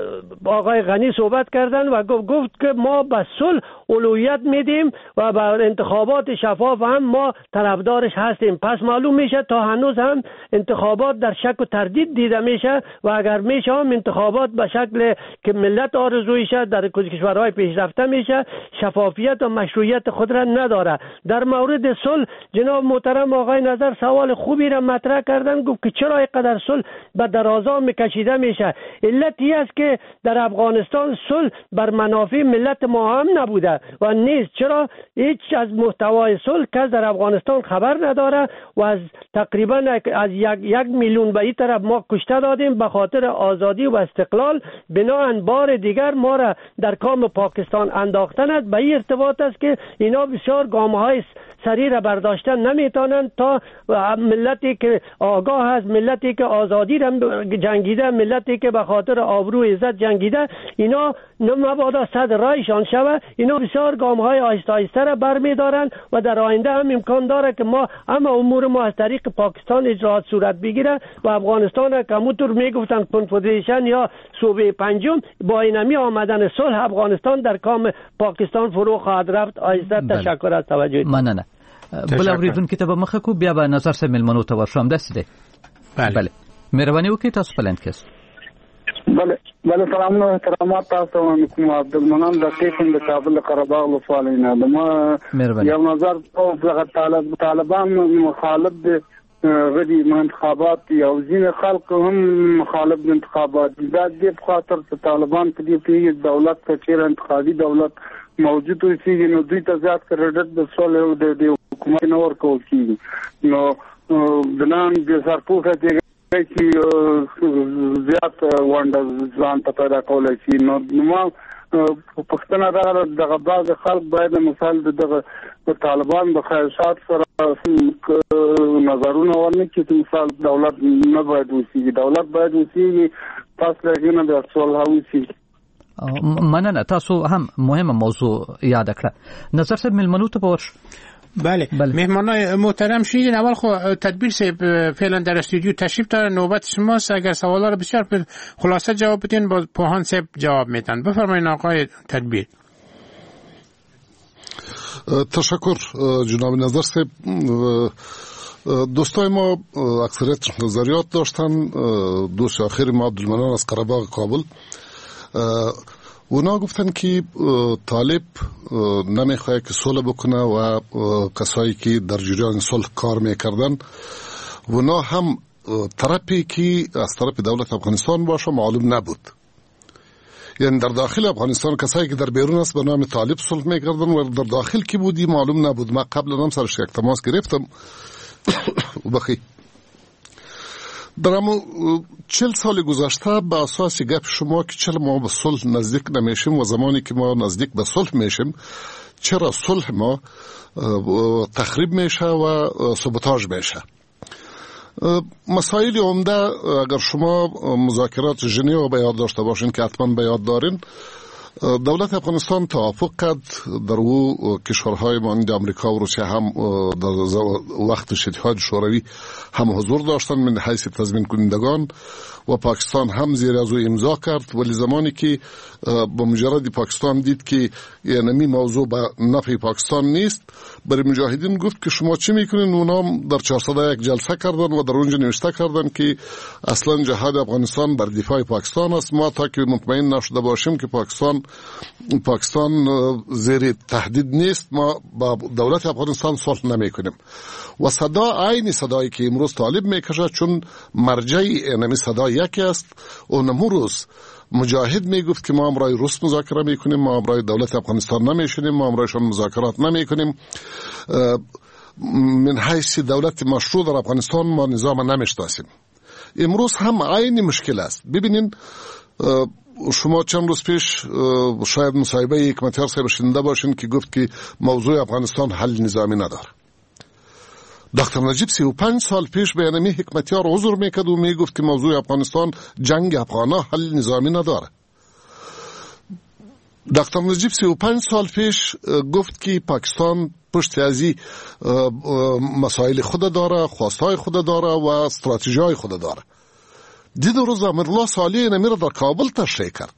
آقای غنی صحبت کردن و گفت که ما به صلح اولویت میدیم و با انتخابات شفاف هم ما طرفدارش هستیم پس معلوم میشه تا هنوز هم انتخابات در شک و تردید دیده میشه و اگر میشه هم انتخابات به شکل که ملت آرزویشه در کشورهای پیشرفته میشه شفافیت و مشروعیت خود را نداره در مورد صلح جناب محترم آقای نظر سوال خوبی را مطرح کردن گفت که چرا اینقدر صلح به درازا میکشیده میشه علتی است که در افغانستان صلح بر منافع ملت ما هم نبوده و نیست چرا هیچ از محتوای صلح کس در افغانستان خبر نداره و از تقریبا از یک میلیون به این طرف ما کشته دادیم به خاطر آزادی و استقلال بناهن بار دیگر ما را در کام پاکستان انداختن است به این ارتباط است که اینا بسیار گام‌های سریع را برداشتن نمیتونن تا ملتی که آگاه است ملتی که آزادی را جنگیده ملتی که به خاطر آبرو عزت جنگیده اینا نمبادا صد رایشان شوه اینا بسیار گام‌های آهسته آهسته را برمیدارن و در آینده هم امکان داره که ما اما امور ما از طریق پاکستان اجراات صورت بگیره و افغانستان کموتور میگفتن کنفدریشن یا صوبه پنجم با اینمی آمدن صلح افغانستان در کام پاکستان فرو خواهد رفت آهسته تشکر از توجه مننه بل اوریدونکو ته به مخه کو بیا به نظر سره ملمنو ته ورشم داسې دی بله مهرباني وکړئ تاسو پلند کس بله سلام احترامات تاسو کوم عبدالمنان دقیقاً د کابل قره‌باغ لفالینه دما یو نظر او طالبان مخالف دي غدي انتخابات یو ځین خلک هم مخالف د انتخابات د خاطر طالبان په دې کې دولت ته چیر انتخابي دولت موجود وي نو دوی ته ځات کړډټ د سول د حکومت نور کول کیږي نو بنان د سرپوخه چې زیات وانډ ځان ته پیدا کولای شي نو ما پښتنه دغه بعض خلک باید مثال دغه طالبان د خواهشات سره نظرونه ورنه چې مثال دولت نه باید وسیږي دولت باید وسیږي تاسو لګینه د صلح وسی مننه تاسو هم مهمه موضوع یاد کړه نظر صاحب ملمنو ته پورش بله مهمانای محترم شنیدین اول خو تدبیر صاحب فعلا در استودیو تشریف داره نوبت شماست اگر سوالا رو بسیار خلاصه جواب بدین با پوهان صاحب جواب میدن بفرمایید آقای تدبیر تشکر جناب نظر صاحب دوستای ما اکثریت نظریات داشتن دوست آخر ما عبدالمنان از قره‌باغ کابل اونا گفتن که طالب نمیخواد که صلح بکنه و کسایی که در جریان صلح کار میکردن اونا هم طرفی که از طرف دولت افغانستان باشه معلوم نبود یعنی در داخل افغانستان کسایی که در بیرون است به نام طالب صلح میکردن و در داخل کی بودی معلوم نبود ما قبل هم سرش یک تماس گرفتم بخی در همون 40 سال گذشته به اساس گپ شما که چرا ما به صلح نزدیک نمیشیم و زمانی که ما نزدیک به صلح میشیم چرا صلح ما تخریب میشه و سابوتاژ میشه مسائل عمده اگر شما مذاکرات ژنو به یاد داشته باشین که حتما به یاد دارین دولت افغانستان توافق کرد در او کشورهای مانند امریکا و روسیه هم در وقت اتحاد شوروی هم حضور داشتند من حیث تضمین کنندگان و پاکستان هم زیر از او امضا کرد. ولی زمانی که با مجرد پاکستان دید که یعنی موضوع به نفع پاکستان نیست، برای مجاهدین گفت که شما چی میکنین؟ اونا در 401 جلسه کردن و در اونجا نوشته کردن که اصلا جهاد افغانستان بر دفاع پاکستان است. ما تا که مطمئن نشده باشیم که پاکستان زیر تهدید نیست، ما با دولت افغانستان صلح نمیکنیم. و صدا عین صدایی که امروز طالب میکشه، چون مرجع اینمی صدا یکی است. اونم روز مجاهد میگفت که ما امرای روس مذاکره میکنیم، ما امرای دولت افغانستان نمیشونیم، ما امرایشون مذاکرات نمیکنیم. من حیث دولت مشروع در افغانستان ما نظام نمیشناسیم. امروز هم عین مشکل است. ببینین شما چند روز پیش شاید مصاحبه حکمتیار صاحب شنیده باشین که گفت که موضوع افغانستان حل نظامی نداره. دکتر نجیب 35 سال پیش به اینمی حکمتیار عذر میکرد و میگفت که موضوع افغانستان جنگ افغانا حل نظامی نداره. دکتر نجیب 35 سال پیش گفت که پاکستان پشت ازی مسائل خود داره، خواستهای خود داره و استراتژی‌های خود داره. دید روز امرالله صالح اینمی را در کابل تشریح کرد.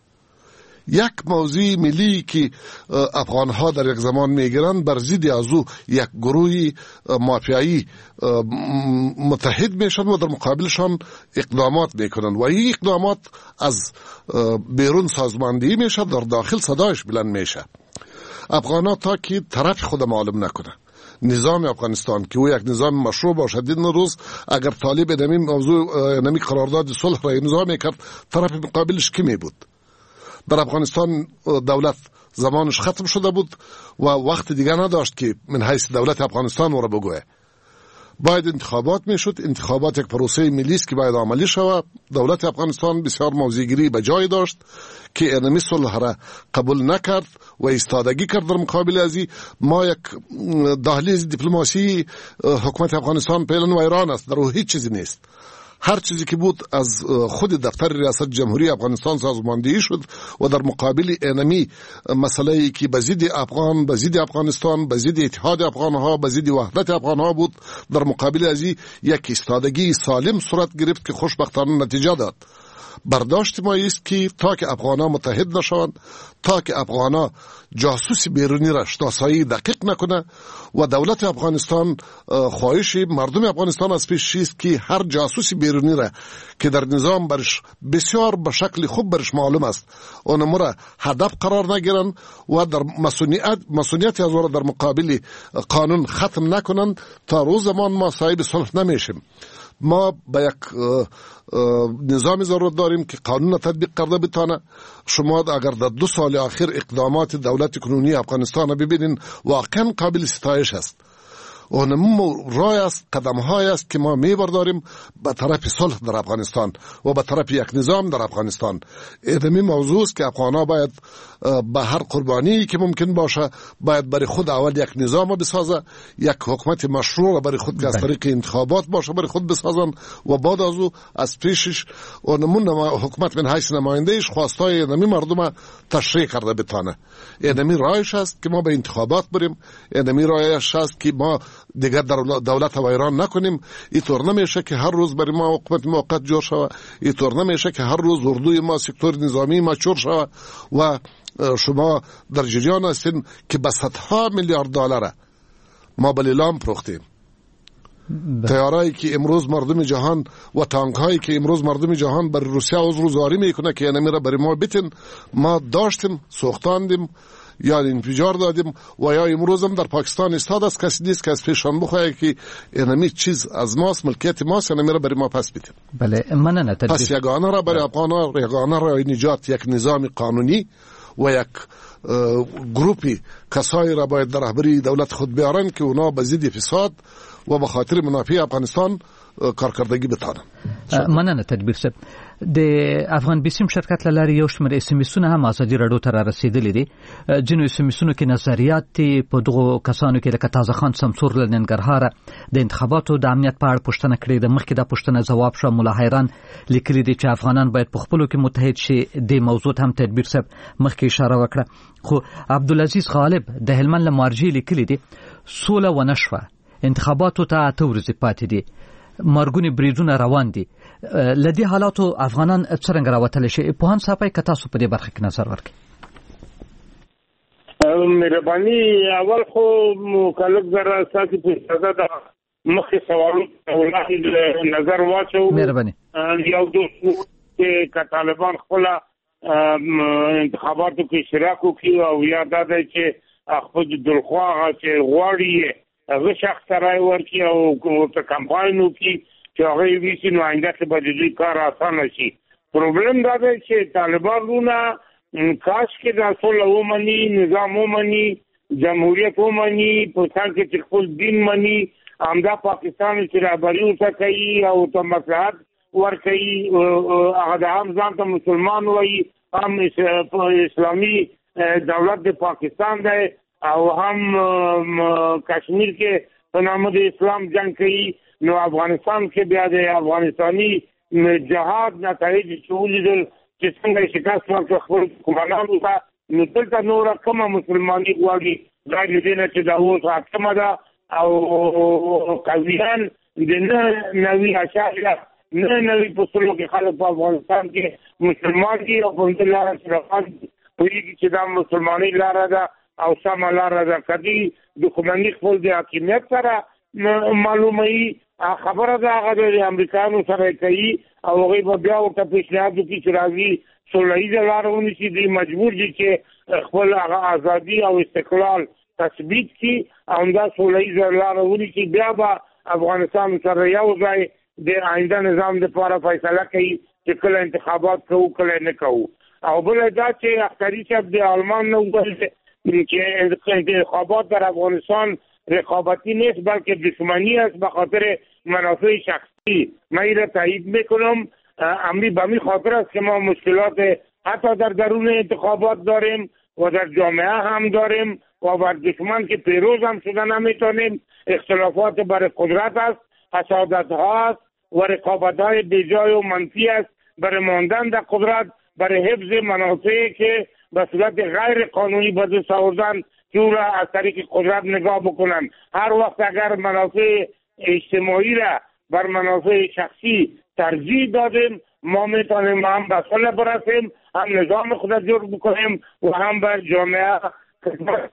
یک موضوع ملی که افغانها در یک زمان میگیرند بر ضد از او یک گروه مافیایی متحد میشن و در مقابلشان اقدامات میکنن و این اقدامات از بیرون سازماندهی میشه، در داخل صدایش بلند میشه. افغانها تا که طرف خود معلوم نکنه نظام افغانستان که او یک نظام مشروع باشد، این روز اگر طالب اینمی موضوع اینمی قرارداد صلح را امضا میکرد، طرف مقابلش کی می بود؟ در افغانستان دولت زمانش ختم شده بود و وقت دیگه نداشت که من حیث دولت افغانستان را بگوه. باید انتخابات میشد. انتخابات یک پروسه ملی است که باید عملی شود. دولت افغانستان بسیار موضع‌گیری به جای داشت که اینمی صلح را قبول نکرد و ایستادگی کرد در مقابل ازی. ما یک دهلیز دیپلماسی حکومت افغانستان پیلن و ایران است، در او هیچ چیزی نیست. هر چیزی که بود از خود دفتر ریاست جمهوری افغانستان سازماندهی شد و در مقابل اینمی مسئله که بزید افغان، بزید افغانستان، بزید اتحاد افغانها، بزید وحدت افغانها بود، در مقابل ازی یک ایستادگی سالم صورت گرفت که خوشبختانه نتیجه داد. برداشت ما است که تا که افغانها متحد نشوند، تا که افغانها جاسوس بیرونی را شناسایی دقیق نکنه و دولت افغانستان خواهش مردم افغانستان از پیش است که هر جاسوس بیرونی را که در نظام برش بسیار به شکل خوب برش معلوم است اونم را هدف قرار نگیرن و در مسئولیت از او در مقابل قانون ختم نکنند. تا روز زمان ما صاحب صلح نمیشیم. ما با یک نظامی ضرورت داریم که قانون تطبیق کرده بتانه. شما اگر در 2 سال آخر اقدامات دولت کنونی افغانستان ببینین واقعا قابل ستایش است. اونم راه است، قدم های است که ما میبرداریم به طرف صلح در افغانستان و به طرف یک نظام در افغانستان. ادمی موضوع است که افغانها باید به هر قربانی که ممکن باشه باید برای خود اول یک نظام بسازه، یک حکومت مشروع را برای خود که از طریق انتخابات باشه برای خود بسازن و بعد از او از پیشش اونمون حکومت من حیث نمایندهش خواستای نمی مردم تشریح کرده بتانه. ادمی راهش است که ما به انتخابات بریم. ادمی راهش است که ما دیگر در دولت و ایران نکنیم. اینطور نمیشه که هر روز برای ما حکومت موقت جور شود. اینطور نمیشه که هر روز اردوی ما سکتور نظامی ما چور شود و شما در جریان هستین که به صدها میلیارد دلار ما به لیلام فروختیم. تیارایی که امروز مردم جهان و تانک هایی که امروز مردم جهان بر روسیه عذرگزاری میکنه که اینمی را برای ما بتین، ما داشتیم، سوختاندیم یا انفجار دادیم و یا امروز هم در پاکستان استاد است. کسی نیست که از پیشان بخواه که اینمی چیز از ماست، ملکیت ماست، اینمی را برای ما پس بیتیم. بله مننه. پس یگانه را برای افغانها، یگانه را نجات یک نظام قانونی و یک گروپی کسایی را باید در رهبری دولت خود بیارن که اونا به ضد فساد و به خاطر منافع افغانستان کارکردگی بتانه. مننه تدبیر صاحب. د افغان بیسیم شرکت لاري یو شمېر اسمسونه هم ازادي رادیو ته رسیدلې دي. جنو اسمسونو کې نظریات په دغه کسانو کې لکه تازه خان سمسور لننګرهار د انتخاباتو د امنیت په اړه پوښتنه کړې ده. مخکې دا پوښتنه جواب شو. مولا حیران لیکلي دي چې افغانان باید په خپلو کې متحد شي. د موضوع هم تدبیر صاحب مخکې اشاره وکړه. خو عبدالعزیز غالب د هلمند لمارجی لیکلي دي سوله ونشوه، انتخاباتو ته 8 ورځې پاتې دي، مرګونی بریدونه روان دي. لدی حالاتو افغانان څنګه راوتل شي؟ په هان صاحب کې تاسو په دې برخه کې نظر ورکړئ. مهرباني اول خو مکلف زره اساسي په اجازه ده مخکې سوالونه نظر واچو. مهرباني یو دوه طالبان خپل انتخاباتو کې اشتراک وکړي او یا دا چې خپل دلخواه چې غواړي هغه شخص رای ورکړي او ته کمپاین وکړي چې هغه ویسي نو آینده کې به د دوی کار اسانه شي. پروبلم دا دی چې طالبانونه کاش کې د اصول ومني، نظام ومني، جمهوریت ومني، په ځان کې خپل دین مني، همدا پاکستان چې رهبري ورته کوي او ته مصلحت ورکوي، هغه د عام ځان ته مسلمان وایي، هم اسلامي دولت د پاکستان دی او هم کشمیر کې په نامه د اسلام جنگ کوي. نو افغانستان کې بیا د افغانستاني جهاد نتایج چې ولیدل چې څنګه شکست ورکړ خپل حکومتانو ته، نو دلته نور کومه مسلمانۍ غواړي غیر دې نه چې دا اوس حاکمه ده او قویان د نوي اشاعره نه نوي پسلو کې خلک په افغانستان کې مسلمان دي او په دې لاره سره پوهېږي چې دا مسلمانۍ لاره ده او سمه لاره ده. کدي دښمني خپل د حاکمیت سره معلوموي خبره ده، هغه د امریکایانو سره کوي او هغوی به بیا ورته پیشنهاد وکړي چې راځي سوله ییزه لاره ونیسي. دوی مجبور دي چې خپل هغه ازادي او استقلال تثبیت کړي او همدا سوله ییزه لاره ونیسي. بیا به افغانستان سره یو ځای د آینده نظام لپاره فیصله کوي چې کله انتخابات کوو کله نه کوو. او بل دا چې اختري صاحب د آلمان نه وویل چې انتخابات در افغانستان رقابتی نیست بلکه دشمنی است به خاطر منافع شخصی. من این را تایید میکنم. امری به می خاطر است که ما مشکلات حتی در درون انتخابات داریم و در جامعه هم داریم و بر دشمن که پیروز هم شده نمیتونیم. اختلافات برای قدرت است، حسادت ها است و رقابت های بیجای و منفی است برای ماندن در قدرت، برای حفظ منافعی که به صورت غیر قانونی به دست آوردن که او را از طریق قدرت نگاه بکنن. هر وقت اگر منافع اجتماعی را بر منافع شخصی ترجیح دادیم ما میتونیم هم به صلح برسیم، هم نظام خود جور بکنیم و هم بر جامعه خدمت.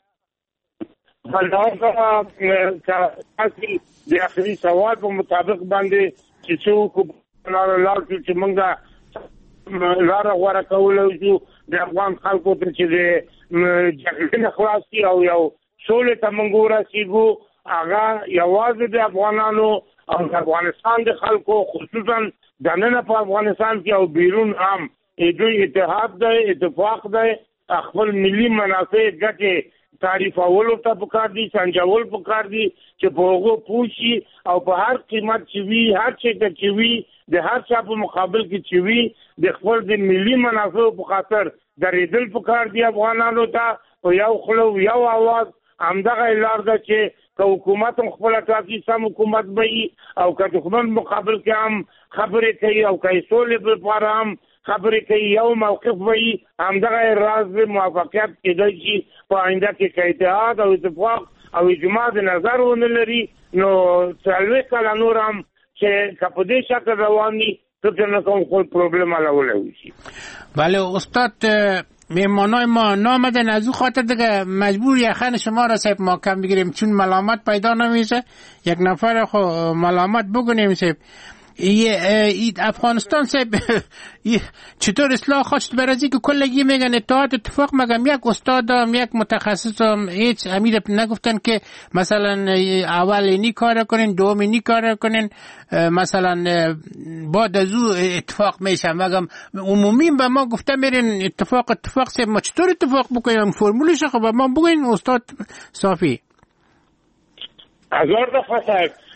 لحاظا کسی د اخري سوال په مطابق باندې چې څوک لار چې موږ لار غوړه کولای شو د افغان خلکو ته چې د جګړې خلاصي او یو سولې ته موږ ورسیږو، هغه یوازې د افغانانو او د افغانستان د خلکو خصوصا د نن په افغانستان کې او بیرون هم دوی اتحاد دی، اتفاق دی، خپل ملي منافع ګټې تعریفول ته پکار دي، سنجول پکار دي چې په هغه پوښي او په هر قیمت چې وي، هر څه ته چې وي، د هر چا په مقابل کې چې وي د خپل د ملي منافع په خاطر درېدل پکار دي افغانانو ته او یو خلو یو आवाज. همدغه لار ده چې که حکومت خپل ټاکي سم حکومت وي او که دښمن مقابل کې هم خبرې کوي او که سولې لپاره هم خبرې کوي یو موقف وي، همدغه راز موافقت کېدای شي په آینده کې که اتحاد او اتفاق او اجماع د نظر ونه لري نو 40 کاله نور هم چې که په دې شکل روان وي فکر نه کوم خپل پروبلم حلولی شي. بله استاد، مهمانای ما نامدن از او خاطر دیگه مجبور یخن شما را صاحب ما کم بگیریم چون ملامت پیدا نمیشه. یک نفر خو ملامت بگنیم صاحب. افغانستان صاحب چطور اصلاح خواست برازی که کلگی میگن اتحاد اتفاق، مگم یک استادم یک متخصصم هیچ امید نگفتن که مثلا اول اینی کار کنین دوم اینی کار کنین مثلا بعد از او اتفاق میشه. مگم عمومی به ما گفته میرین اتفاق صاحب ما چطور اتفاق بکنیم؟ فرمولش خب ما بگوین استاد صافی. هزار دفعه صاحب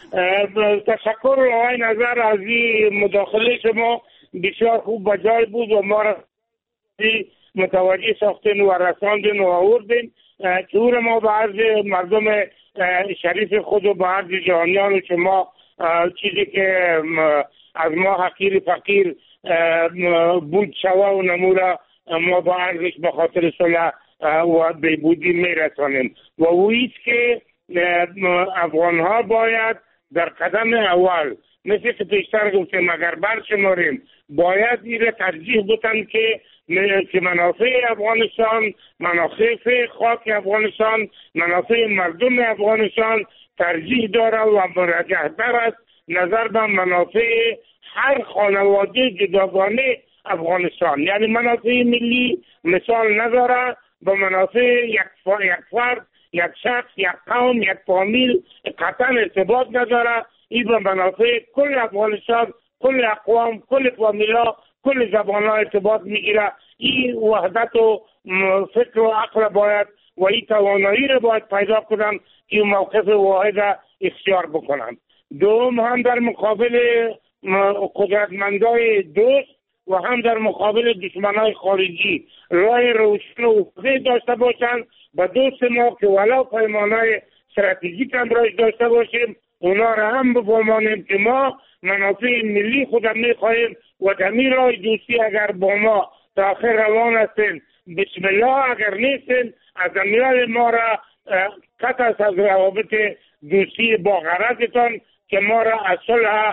تشکر آقای نظر از این مداخله شما، بسیار خوب بجای بود و ما را متوجه ساختین و رساندین و آوردین که او را ما به عرض مردم شریف خود و به عرض جهانیان و شما چیزی که از ما حقیر فقیر بود شوا و نمورا ما با عرضش به خاطر صلح و بهبودی میرسانیم و اویست که افغان ها باید در قدم اول مثل که پیشتر گفتیم اگر برشماریم باید ایره ترجیح بودن که منافع افغانستان، منافع خاک افغانستان، منافع مردم افغانستان ترجیح داره و مرجح‌تر است نظر به منافع هر خانواده جداگانه افغانستان. یعنی منافع ملی مثال نداره به منافع یک فرد، یک شخص، یک قوم، یک فامیل قطعا ارتباط نداره. این به منافع کل افغانستان، کل اقوام، کل فامیلا، کل زبان ها ارتباط میگیره. این وحدت و فکر و عقل باید و این توانایی رو باید پیدا کنن که موقف واحد اختیار بکنن. دوم هم در مقابل قدرتمندای دوست و هم در مقابل دشمنای خارجی راه روشن و واضح داشته باشن با دوست ما که ولو پیمانهای استراتژیک هم راش داشته باشیم اونا را هم بفهمانیم که ما منافع ملی خودم میخواهیم و دمی راه دوستی اگر با ما تا آخر روان هستین بسم الله، اگر نیستین از امیال ما را قطع از روابط دوستی با غرضتان که ما را از صلح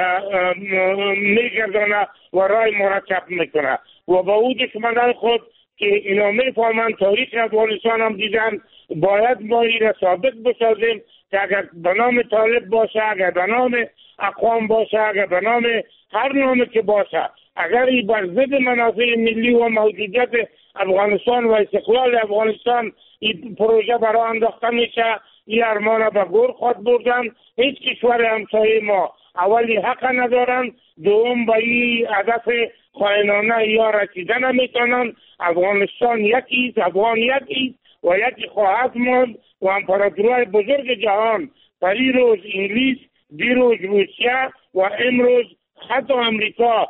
میگردانه و راه ما را چپ میکنه و با او دشمنان خود که اینا میفهمن تاریخ افغانستان هم دیدن باید ما این را ثابت بسازیم که اگر به نام طالب باشه، اگر به نام اقوام باشه، اگر به نام هر نامی که باشه، اگر این بر ضد منافع ملی و موجودیت افغانستان و استقلال افغانستان این پروژه برای انداخته میشه، این ارمان به گور خود بردن. هیچ کشور همسایه ما اولی حق ندارن، دوم به این هدف خائنانه یا رسیدن نمیتونن. افغانستان یکیست، افغان یکیست و یکی خواهد ماند و امپراتورهای بزرگ جهان پری روز انگلیس، دیروز روسیه و امروز حتی امریکا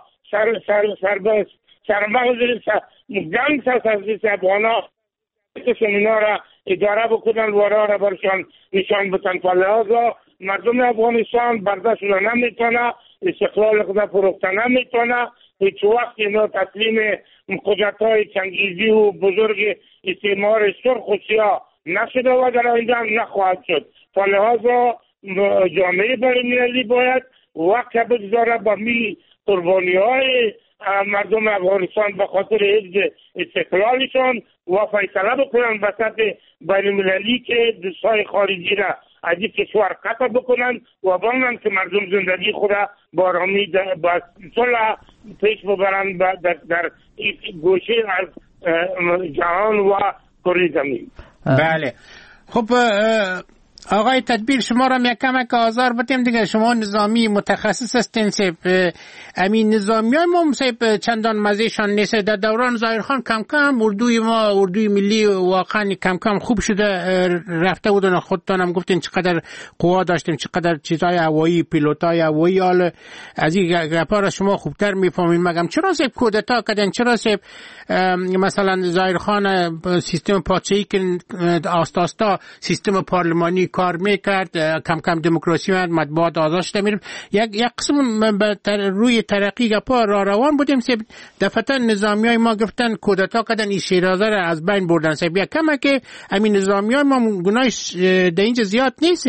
سرمغز گنگ سرزیست افغان ها سمینا را اداره بکنن و را برشان نشان بتن. فلحاظا مردم افغانستان برداشت را نمیتونه، استقلال خود فروخته نمیتونه، هیچ وقت اینا تسلیم قدرت های چنگیزی و بزرگ استعمار سرخ و سیاه نشده و در آینده هم نخواهد شد. فلحاظا جامعه بین‌المللی باید وقت بگذاره با می قربانی های مردم افغانستان به خاطر حفظ استقلالشان و فیصله بکنن به سطح بین‌المللی که دوستای خارجی را از این کشور قطع بکنن و بانن که مردم زندگی خود با آرامی با صلح پیش ببرن در گوشه از جهان و کره زمین. بله خب آقای تدبیر شما را یک کمک آزار بتیم دیگه، شما نظامی متخصص هستین سیب امین نظامی های ما سیب چندان مزیشان نیست. در دوران ظاهرخان کم کم اردوی ما اردوی ملی واقعا کم کم خوب شده رفته بودن. خودتانم گفتین چقدر قوا داشتیم، چقدر چیزهای هوایی، پیلوتای هوایی، حال از این گپا را شما خوبتر میفهمین. مگم چرا سیب کودتا کردن؟ چرا سیب مثلا ظاهرخان سیستم پادشاهی که آستا سیستم پارلمانی کار میکرد، کم کم دموکراسی و مطبوعات آزاد شده میریم. یک قسم روی ترقی گپا را روان بودیم سیب دفعتا نظامی های ما گفتن کودتا کردن این شیرازه را از بین بردن. سیب یک کمه که همین نظامی های ما گناهش در اینجا زیاد نیست.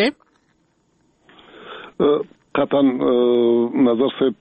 قطعا نظر سیب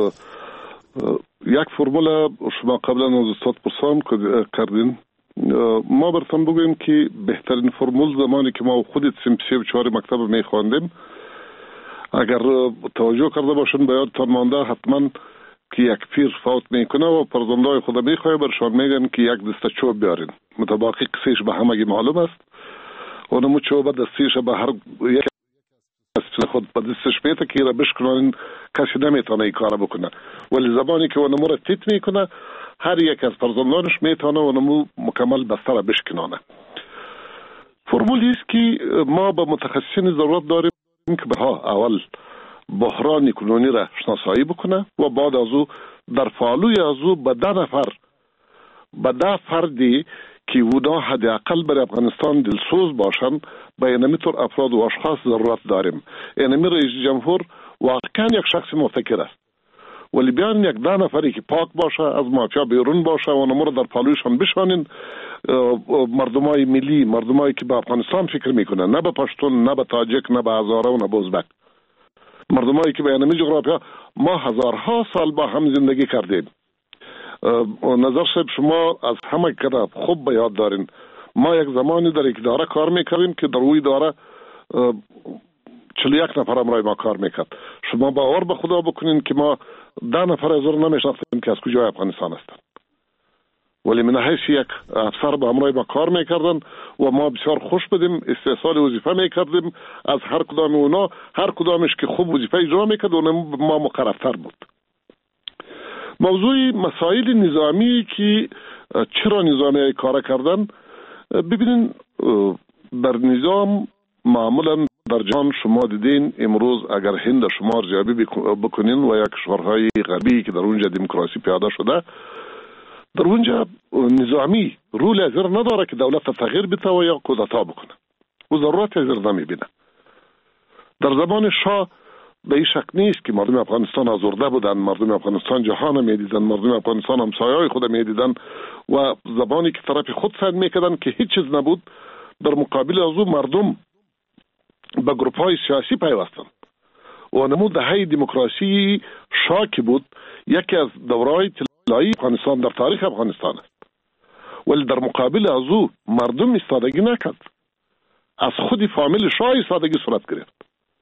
یک فرمول شما قبلا از استاد پرسان کردین. ما براتون بگویم که بهترین فرمول زمانی که ما خودت سیم 3 و 4 مکتب میخواندیم اگر توجه کرده باشن به یادتان مانده حتما که یک پیر فوت میکنه و فرزندای خود میخواه برشان میگن که یک دسته چوب بیارین. متباقی قصیش به همگی معلوم است و نمو چوب دستیش به هر یک خود به دستش میته که را بشکنن کسی نمیتونه این کار بکنه، ولی زمانی که ونمو را تیت میکنه هر یک از فرزندانش میتونه ونمو مکمل بستر بشکنانه. فرمولی است که ما به متخصصین ضرورت داریم اینکه اول بحران کنونی را شناسایی بکنه و بعد از او در پالوی از او به 10 فردی که اونا حداقل برای افغانستان دلسوز باشن به اینمی طور افراد و اشخاص ضرورت داریم. اینمی رئیس جمهور واقعا یک شخص مفکر است، ولی بیان یک 10 نفری که پاک باشه، از مافیا بیرون باشه و نمور در پالویشان بشانین، مردمای ملی، مردمایی که به افغانستان فکر میکنه، نه به پشتون، نه به تاجک، نه به هزاره و نه به ازبک، مردمایی که به اینمی جغرافیا ما هزارها سال با هم زندگی کردیم. نظر صاحب شما از همه کده خوب به یاد دارین ما یک زمانی در یک اداره کار میکردیم که در اوی اداره 41 نفر همراه ما کار میکرد. شما باور به خدا بکنین که ما 10 نفر از اون نمیشناختیم که از کجای افغانستان هستند، ولی من حیث یک افسر به همراه ما کار میکردن و ما بسیار خوش بدیم، استحصال وظیفه میکردیم از هر کدام اونا، هر کدامش که خوب وظیفه اجرا میکرد و ما مقربتر بود. موضوع مسائل نظامی که چرا نظامی کار کردن، ببینین در نظام معمولا در جهان شما دیدین امروز اگر هند شما ارزیابی بکنین و یا کشورهای غربی که در اونجا دموکراسی پیاده شده، در اونجا نظامی رول ازر نداره که دولت تغییر بده و یا کودتا بکنه و ضرورت ازر نمیبینه. در زمان شاه به این شک نیست که مردم افغانستان آزرده بودن، مردم افغانستان جهان میدیدن، مردم افغانستان همسایه‌های خود میدیدن و زبانی که طرف خود سند میکردن که هیچ چیز نبود. در مقابل از او مردم به گروپ‌های سیاسی پیوستن و نمو دهه دموکراسی شاه که بود یکی از دورهای طلایی افغانستان در تاریخ افغانستان است، ولی در مقابل از او مردم ایستادگی نکرد. از خود فامیل شاه ایستادگی صورت گرفت.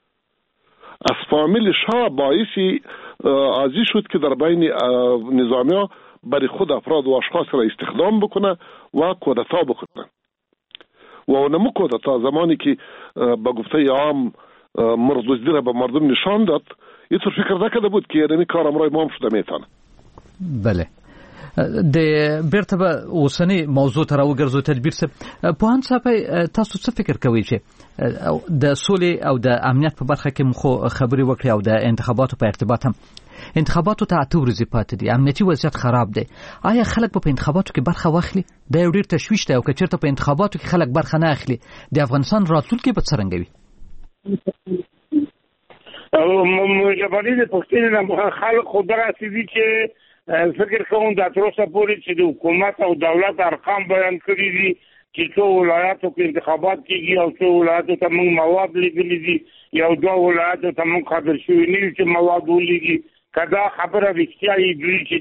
از فامیل شاه باعثی آزی شد که در بین نظامی‌ها برای خود افراد و اشخاص را استخدام بکنه و کودتا بکنه و اونمو کودتا زمانی که با گفته عام مرزدوزدی را به مردم نشان داد، یه طور فکر نکرده بود که یعنی کار امرای ما هم شده میتانه. بله د بیرته به اوسنی موضوع ته راوګرځو تدبیر صاحب پوهاند صاحب تاسو څه فکر کوئ چې د سولې او د امنیت په برخه کې مخو خبرې وکړي او د انتخاباتو په ارتباط هم انتخاباتو ته 8 ورځې پاتې دي، امنیتي وضعیت خراب دی. آیا خلک په انتخاباتو کې برخه واخلي؟ دا یو ډیر تشویش دی او که چېرته په انتخاباتو کې خلک برخه نه اخلي د افغانستان راتلونکی به څرنګه وي؟ مجبوری د پښتنې نه خلک خو دراسي دي چې فکر کوم د تروسه پورې چې د حکومت او دولت ارقام بیان کړی دي چې څو ولایاتو کې انتخابات کیږي او څو ولایاتو ته موږ مواد لګلې دي، یو دوه ولایاتو ته موږ خبر شوی نه چې مواد ولګي. کدا خبره رښتیا دی چې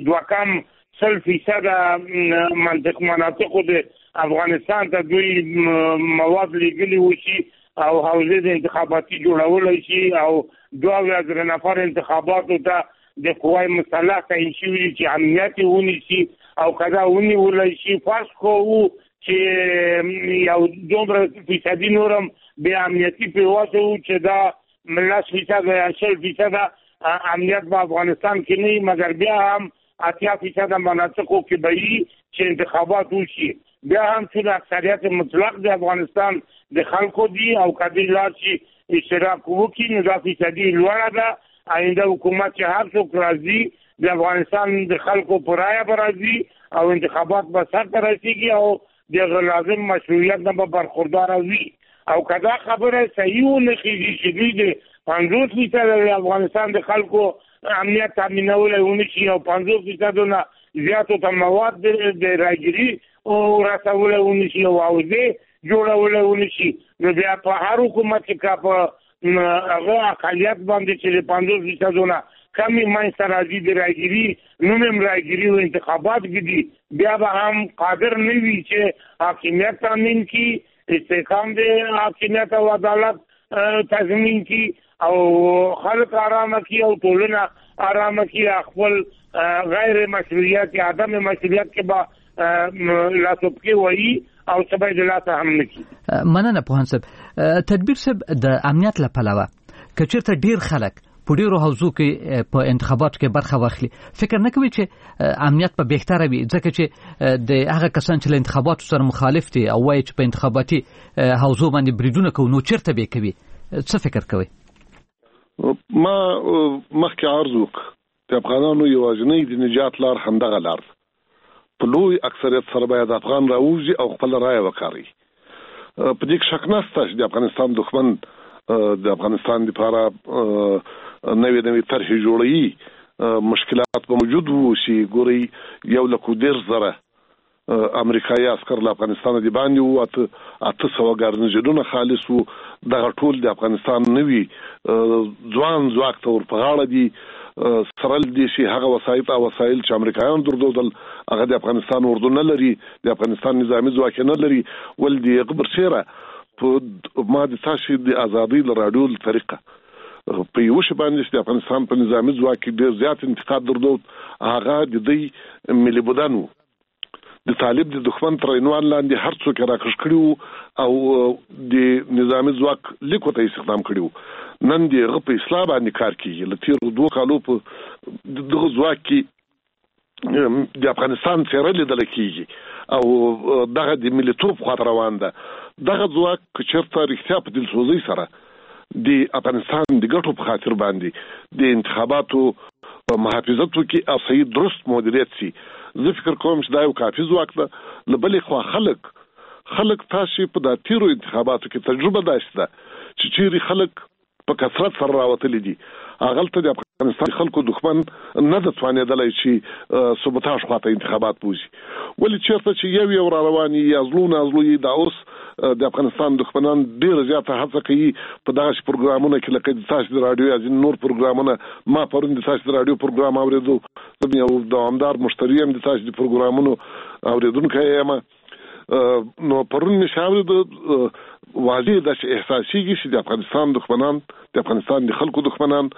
2% منطق مناطق د افغانستان ته دوی مواد لګلې وشي او حوزه د انتخاباتي جوړول شي او 2000 نفر انتخاباتو ته د قوای مسلح تعیین شوي چې امنیت ونیسي او کدا ونیول شي فرض کوو چې یو 2% نورم به امنیتي پیواسو چې دا 10% امنیت په افغانستان کې نه، مګر بیا هم 80% مناطقو کې به چې انتخابات وشي، بیا هم چې اکثریت مطلق د افغانستان د خلکو دي او کدی لار چې اشتراک وکړي نو دا فیصدي لوړه ده. آینده حکومت چې هر څوک راځي د افغانستان د خلکو پر رایه راځي او انتخابات به سرته رسیږي او د لازم مشروعیت نه به برخوردار وي. او کدا خبره صحیح ونه کیږي چې د 50% د افغانستان د خلکو امنیت تامینول ونشي او 50% نه زیاتو ته مواد د راګري او رسول ونشي او اوځي جوړول ونشي، نو بیا په هر حکومت کې کا په هغه اقلیت باندې چې 50% نه کمی منځ راځي د راګري نوم راګري او انتخابات کې بیا به هم قادر نه وي چې حاکمیت تامین کی، استحکام د حاکمیت او عدالت تضمین کی او خلق آرام کی او ټولنه آرام کی. خپل غیر مشروعیت یا عدم مشروعیت کې با لاسوب کې وایي او سبا د لاسه هم نکی. مننه پوهان صاحب. تدبیر صاحب د امنیت لپاره که چېرته ډیر خلک په ډیرو حوزو کې په انتخاباتو کې برخه واخلي، فکر نه کوي چې امنیت به بهتره وي؟ ځکه چې د هغه کسان چې له انتخاباتو سره مخالف دي او وایي چې په انتخاباتي حوزو باندې بریدونه کوي، نو چېرته به کوي؟ څه فکر کوي؟ ما مخکې عرض وکړ د افغانانو یوازینی د نجات لار همدغه لار په لوی اکثریت سره باید افغان راوځي او خپل رایه وکړي. په دې کې شک نشته چې د افغانستان دښمن د افغانستان لپاره نوې طرحې جوړوي، مشکلات به موجود وو چې ګوري 1,10,000 امریکایي عسكر له افغانستان دی باندې وو، 800 ګارنیزونونه خالص وو. دغه ټول د افغانستان نوي ځوان ځواک ته ورپغاړه دي سرل دي چې هغه وسایل چې امریکایان درلودل هغه د افغانستان اردو نه لري، د افغانستان نظامی ځواک نه لري. ول دی غبر سیره په ما د تاسو د ازادي لراډیو طریقه په یو شی باندې د افغانستان په نظامی ځواک کې ډیر زیات انتقاد درلود. هغه د دې ملي بدن د طالب د دښمن تر عنوان لاندې هر څوک راکښ کړیو او د نظامی ځواک لیکو ته استخدام کړیو. نن دغه په اصلاح باندې کار کوي. لتیر 2 کالو په دغه ځواک کې د افغانستان څخه لیدل کیږي او دغه د مليتوب خاطر روان ده. دغه ځواک چیرته رښتیا په دلسوزي سره د افغانستان د ګټو په خاطر باندې د انتخاباتو محافظت وکي او صحیح درست مدیریت سي. زه فکر کوم چې دا یو کافي ځواک ده. لبلې خو خلک تاسو په د تیرو انتخاباتو کې تجربه داشته چې چیرې خلک په کثرت سره راوتلي دي. هغه ته د افغانستان خلکو دښمن نه د توانېدلای چې سبوتاژ خاطر انتخابات بوزي. ولې چیرته چې یو رواني یا ازلوي دا اوس د افغانستان دښمنان ډیر زیاته هڅه کوي په دغه پروګرامونو کې لکه د تاسو د رادیو از نور پروګرامونه. ما پرون د تاسو د رادیو پروګرام اوریدو، زه یو دوامدار مشتری یم د تاسو د پروګرامونو اوریدونکی یم. نو پرون مې شاوړ د واضح د احساسيږي چې د افغانستان دښمنان د افغانستان د خلکو دښمنان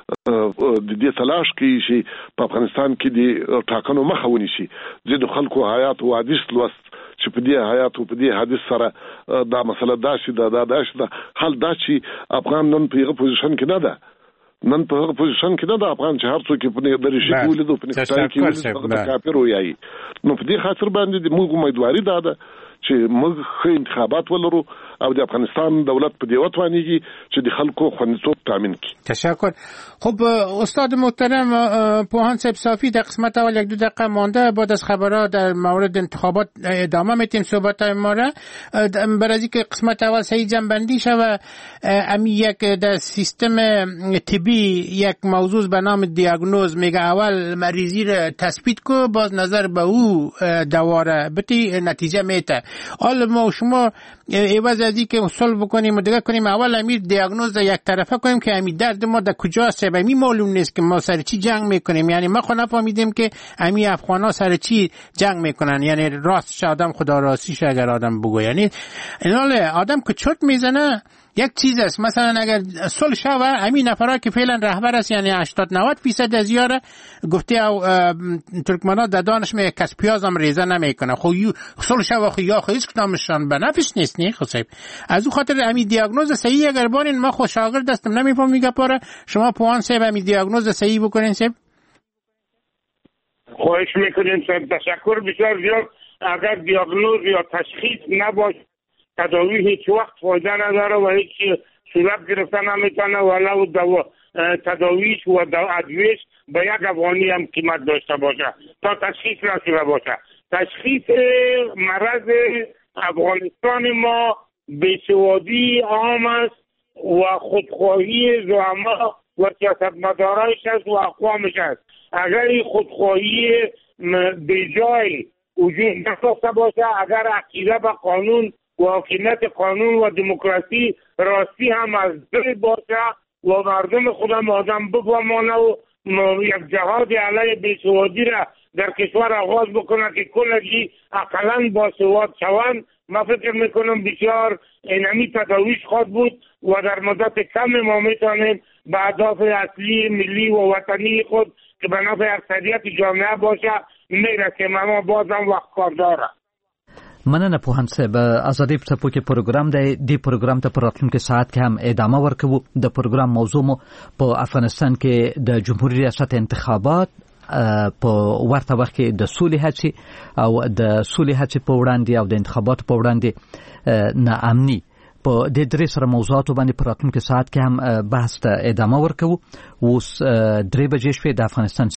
د دې تلاش کوي چې په افغانستان کې د ټاکنو مخه ونیسي. د خلکو حیات او حدیث لوست چې په دې حیات او په دې حدیث سره دا مسله داسې ده حال دا چې افغان نن په یو پوزیشن کې نه ده. نن په هغه پوزیشن کې نه ده افغان چې هر څوک په دې شي ولید او په نقطه کې ولید کافر وایي. نو په دې خاطر باندې د موږ امیدواري ده چې موږ ښه انتخابات ولرو او د افغانستان دولت په دې وتوانیږي چې د خلکو خوندیتوب تامین کړي. تشکر. خب استاد محترم پوهان صاحب صافی در قسمت اول 1-2 دقیقه مانده بعد از خبرها در مورد انتخابات ادامه میتیم صحبت‌های ما را. برای اینکه قسمت اول صحیح جنبندی شود امی یک در سیستم طبی یک موضوع به نام دیاگنوز میگه اول مریضی را تثبیت کو باز نظر به او دواره بتی نتیجه میته. حالا ما شما عوض از اینکه صلح بکنیم و دیگه کنیم اول امیر دیاگنوز یک طرفه کنیم که امیر درد ما در کجاست و امیر معلوم نیست که ما سر چی جنگ میکنیم. یعنی ما خود نفهمیدیم که امیر افغانا سر چی جنگ میکنن. یعنی راستش آدم خدا راستیش اگر آدم بگو. یعنی آدم که چرت میزنه یک چیز است. مثلا اگر صلح شوه همین نفرها که فعلا رهبر است یعنی 80-90% از یاره گفته او ترکمن‌ها در دانش می کس پیاز هم ریزه نمیکنه. خو صلح شوه خو یا خو هیچ کدامشان به نفعش نیست. نه خو صاحب از اون خاطر همین دیاگنوز صحیح اگر بارین ما خو شاگرد هستم نمیفهم میگه پاره شما پوان صاحب همین دیاگنوز صحیح بکنین صاحب. خواهش میکنیم صاحب. تشکر بسیار زیاد. اگر دیاگنوز یا تشخیص نباشه تداوی هیچ وقت فایده نداره و هیچ صورت گرفتن نمیتونه ولو تداویش و ادویش به یک افغانی هم قیمت داشته باشه تا تشخیص نشده باشه. تشخیص مرض افغانستان ما بیسوادی عام است و خودخواهی زعما و سیاستمدارایش است و اقوامش است. اگر این خودخواهی بیجای وجود نداشته باشه، اگر عقیده به قانون و حاکمیت قانون و دموکراسی راستی هم از دل باشه و مردم خودم آدم بفهمانه و یک جهاد علیه بیسوادی را در کشور آغاز بکنه که کلگی اقلا باسواد شوند، ما فکر میکنم بسیار اینمی تداویش خواهد بود و در مدت کم ما میتونیم به اهداف اصلی ملی و وطنی خود که به نفع اکثریت جامعه باشه میرسیم. اما بازم وقت کار داره. مننه پوهان صاحب. ازادي په ټاپو کې پروګرام دی پروګرام ته پر راتلونکي ساعت کې هم ادامه ورکوو. د پروګرام موضوع مو په افغانستان کې د جمهوریت ریاست انتخابات په ورته وخت کې د سولې هڅې او د سولې هڅې په وړاندې او د انتخاباتو په وړاندې ناامني په دې درې سره موضوعاتو باندې په راتلونکي ساعت کې هم بحث ته ادامه ورکوو. اوس 3 بجې شوې د افغانستان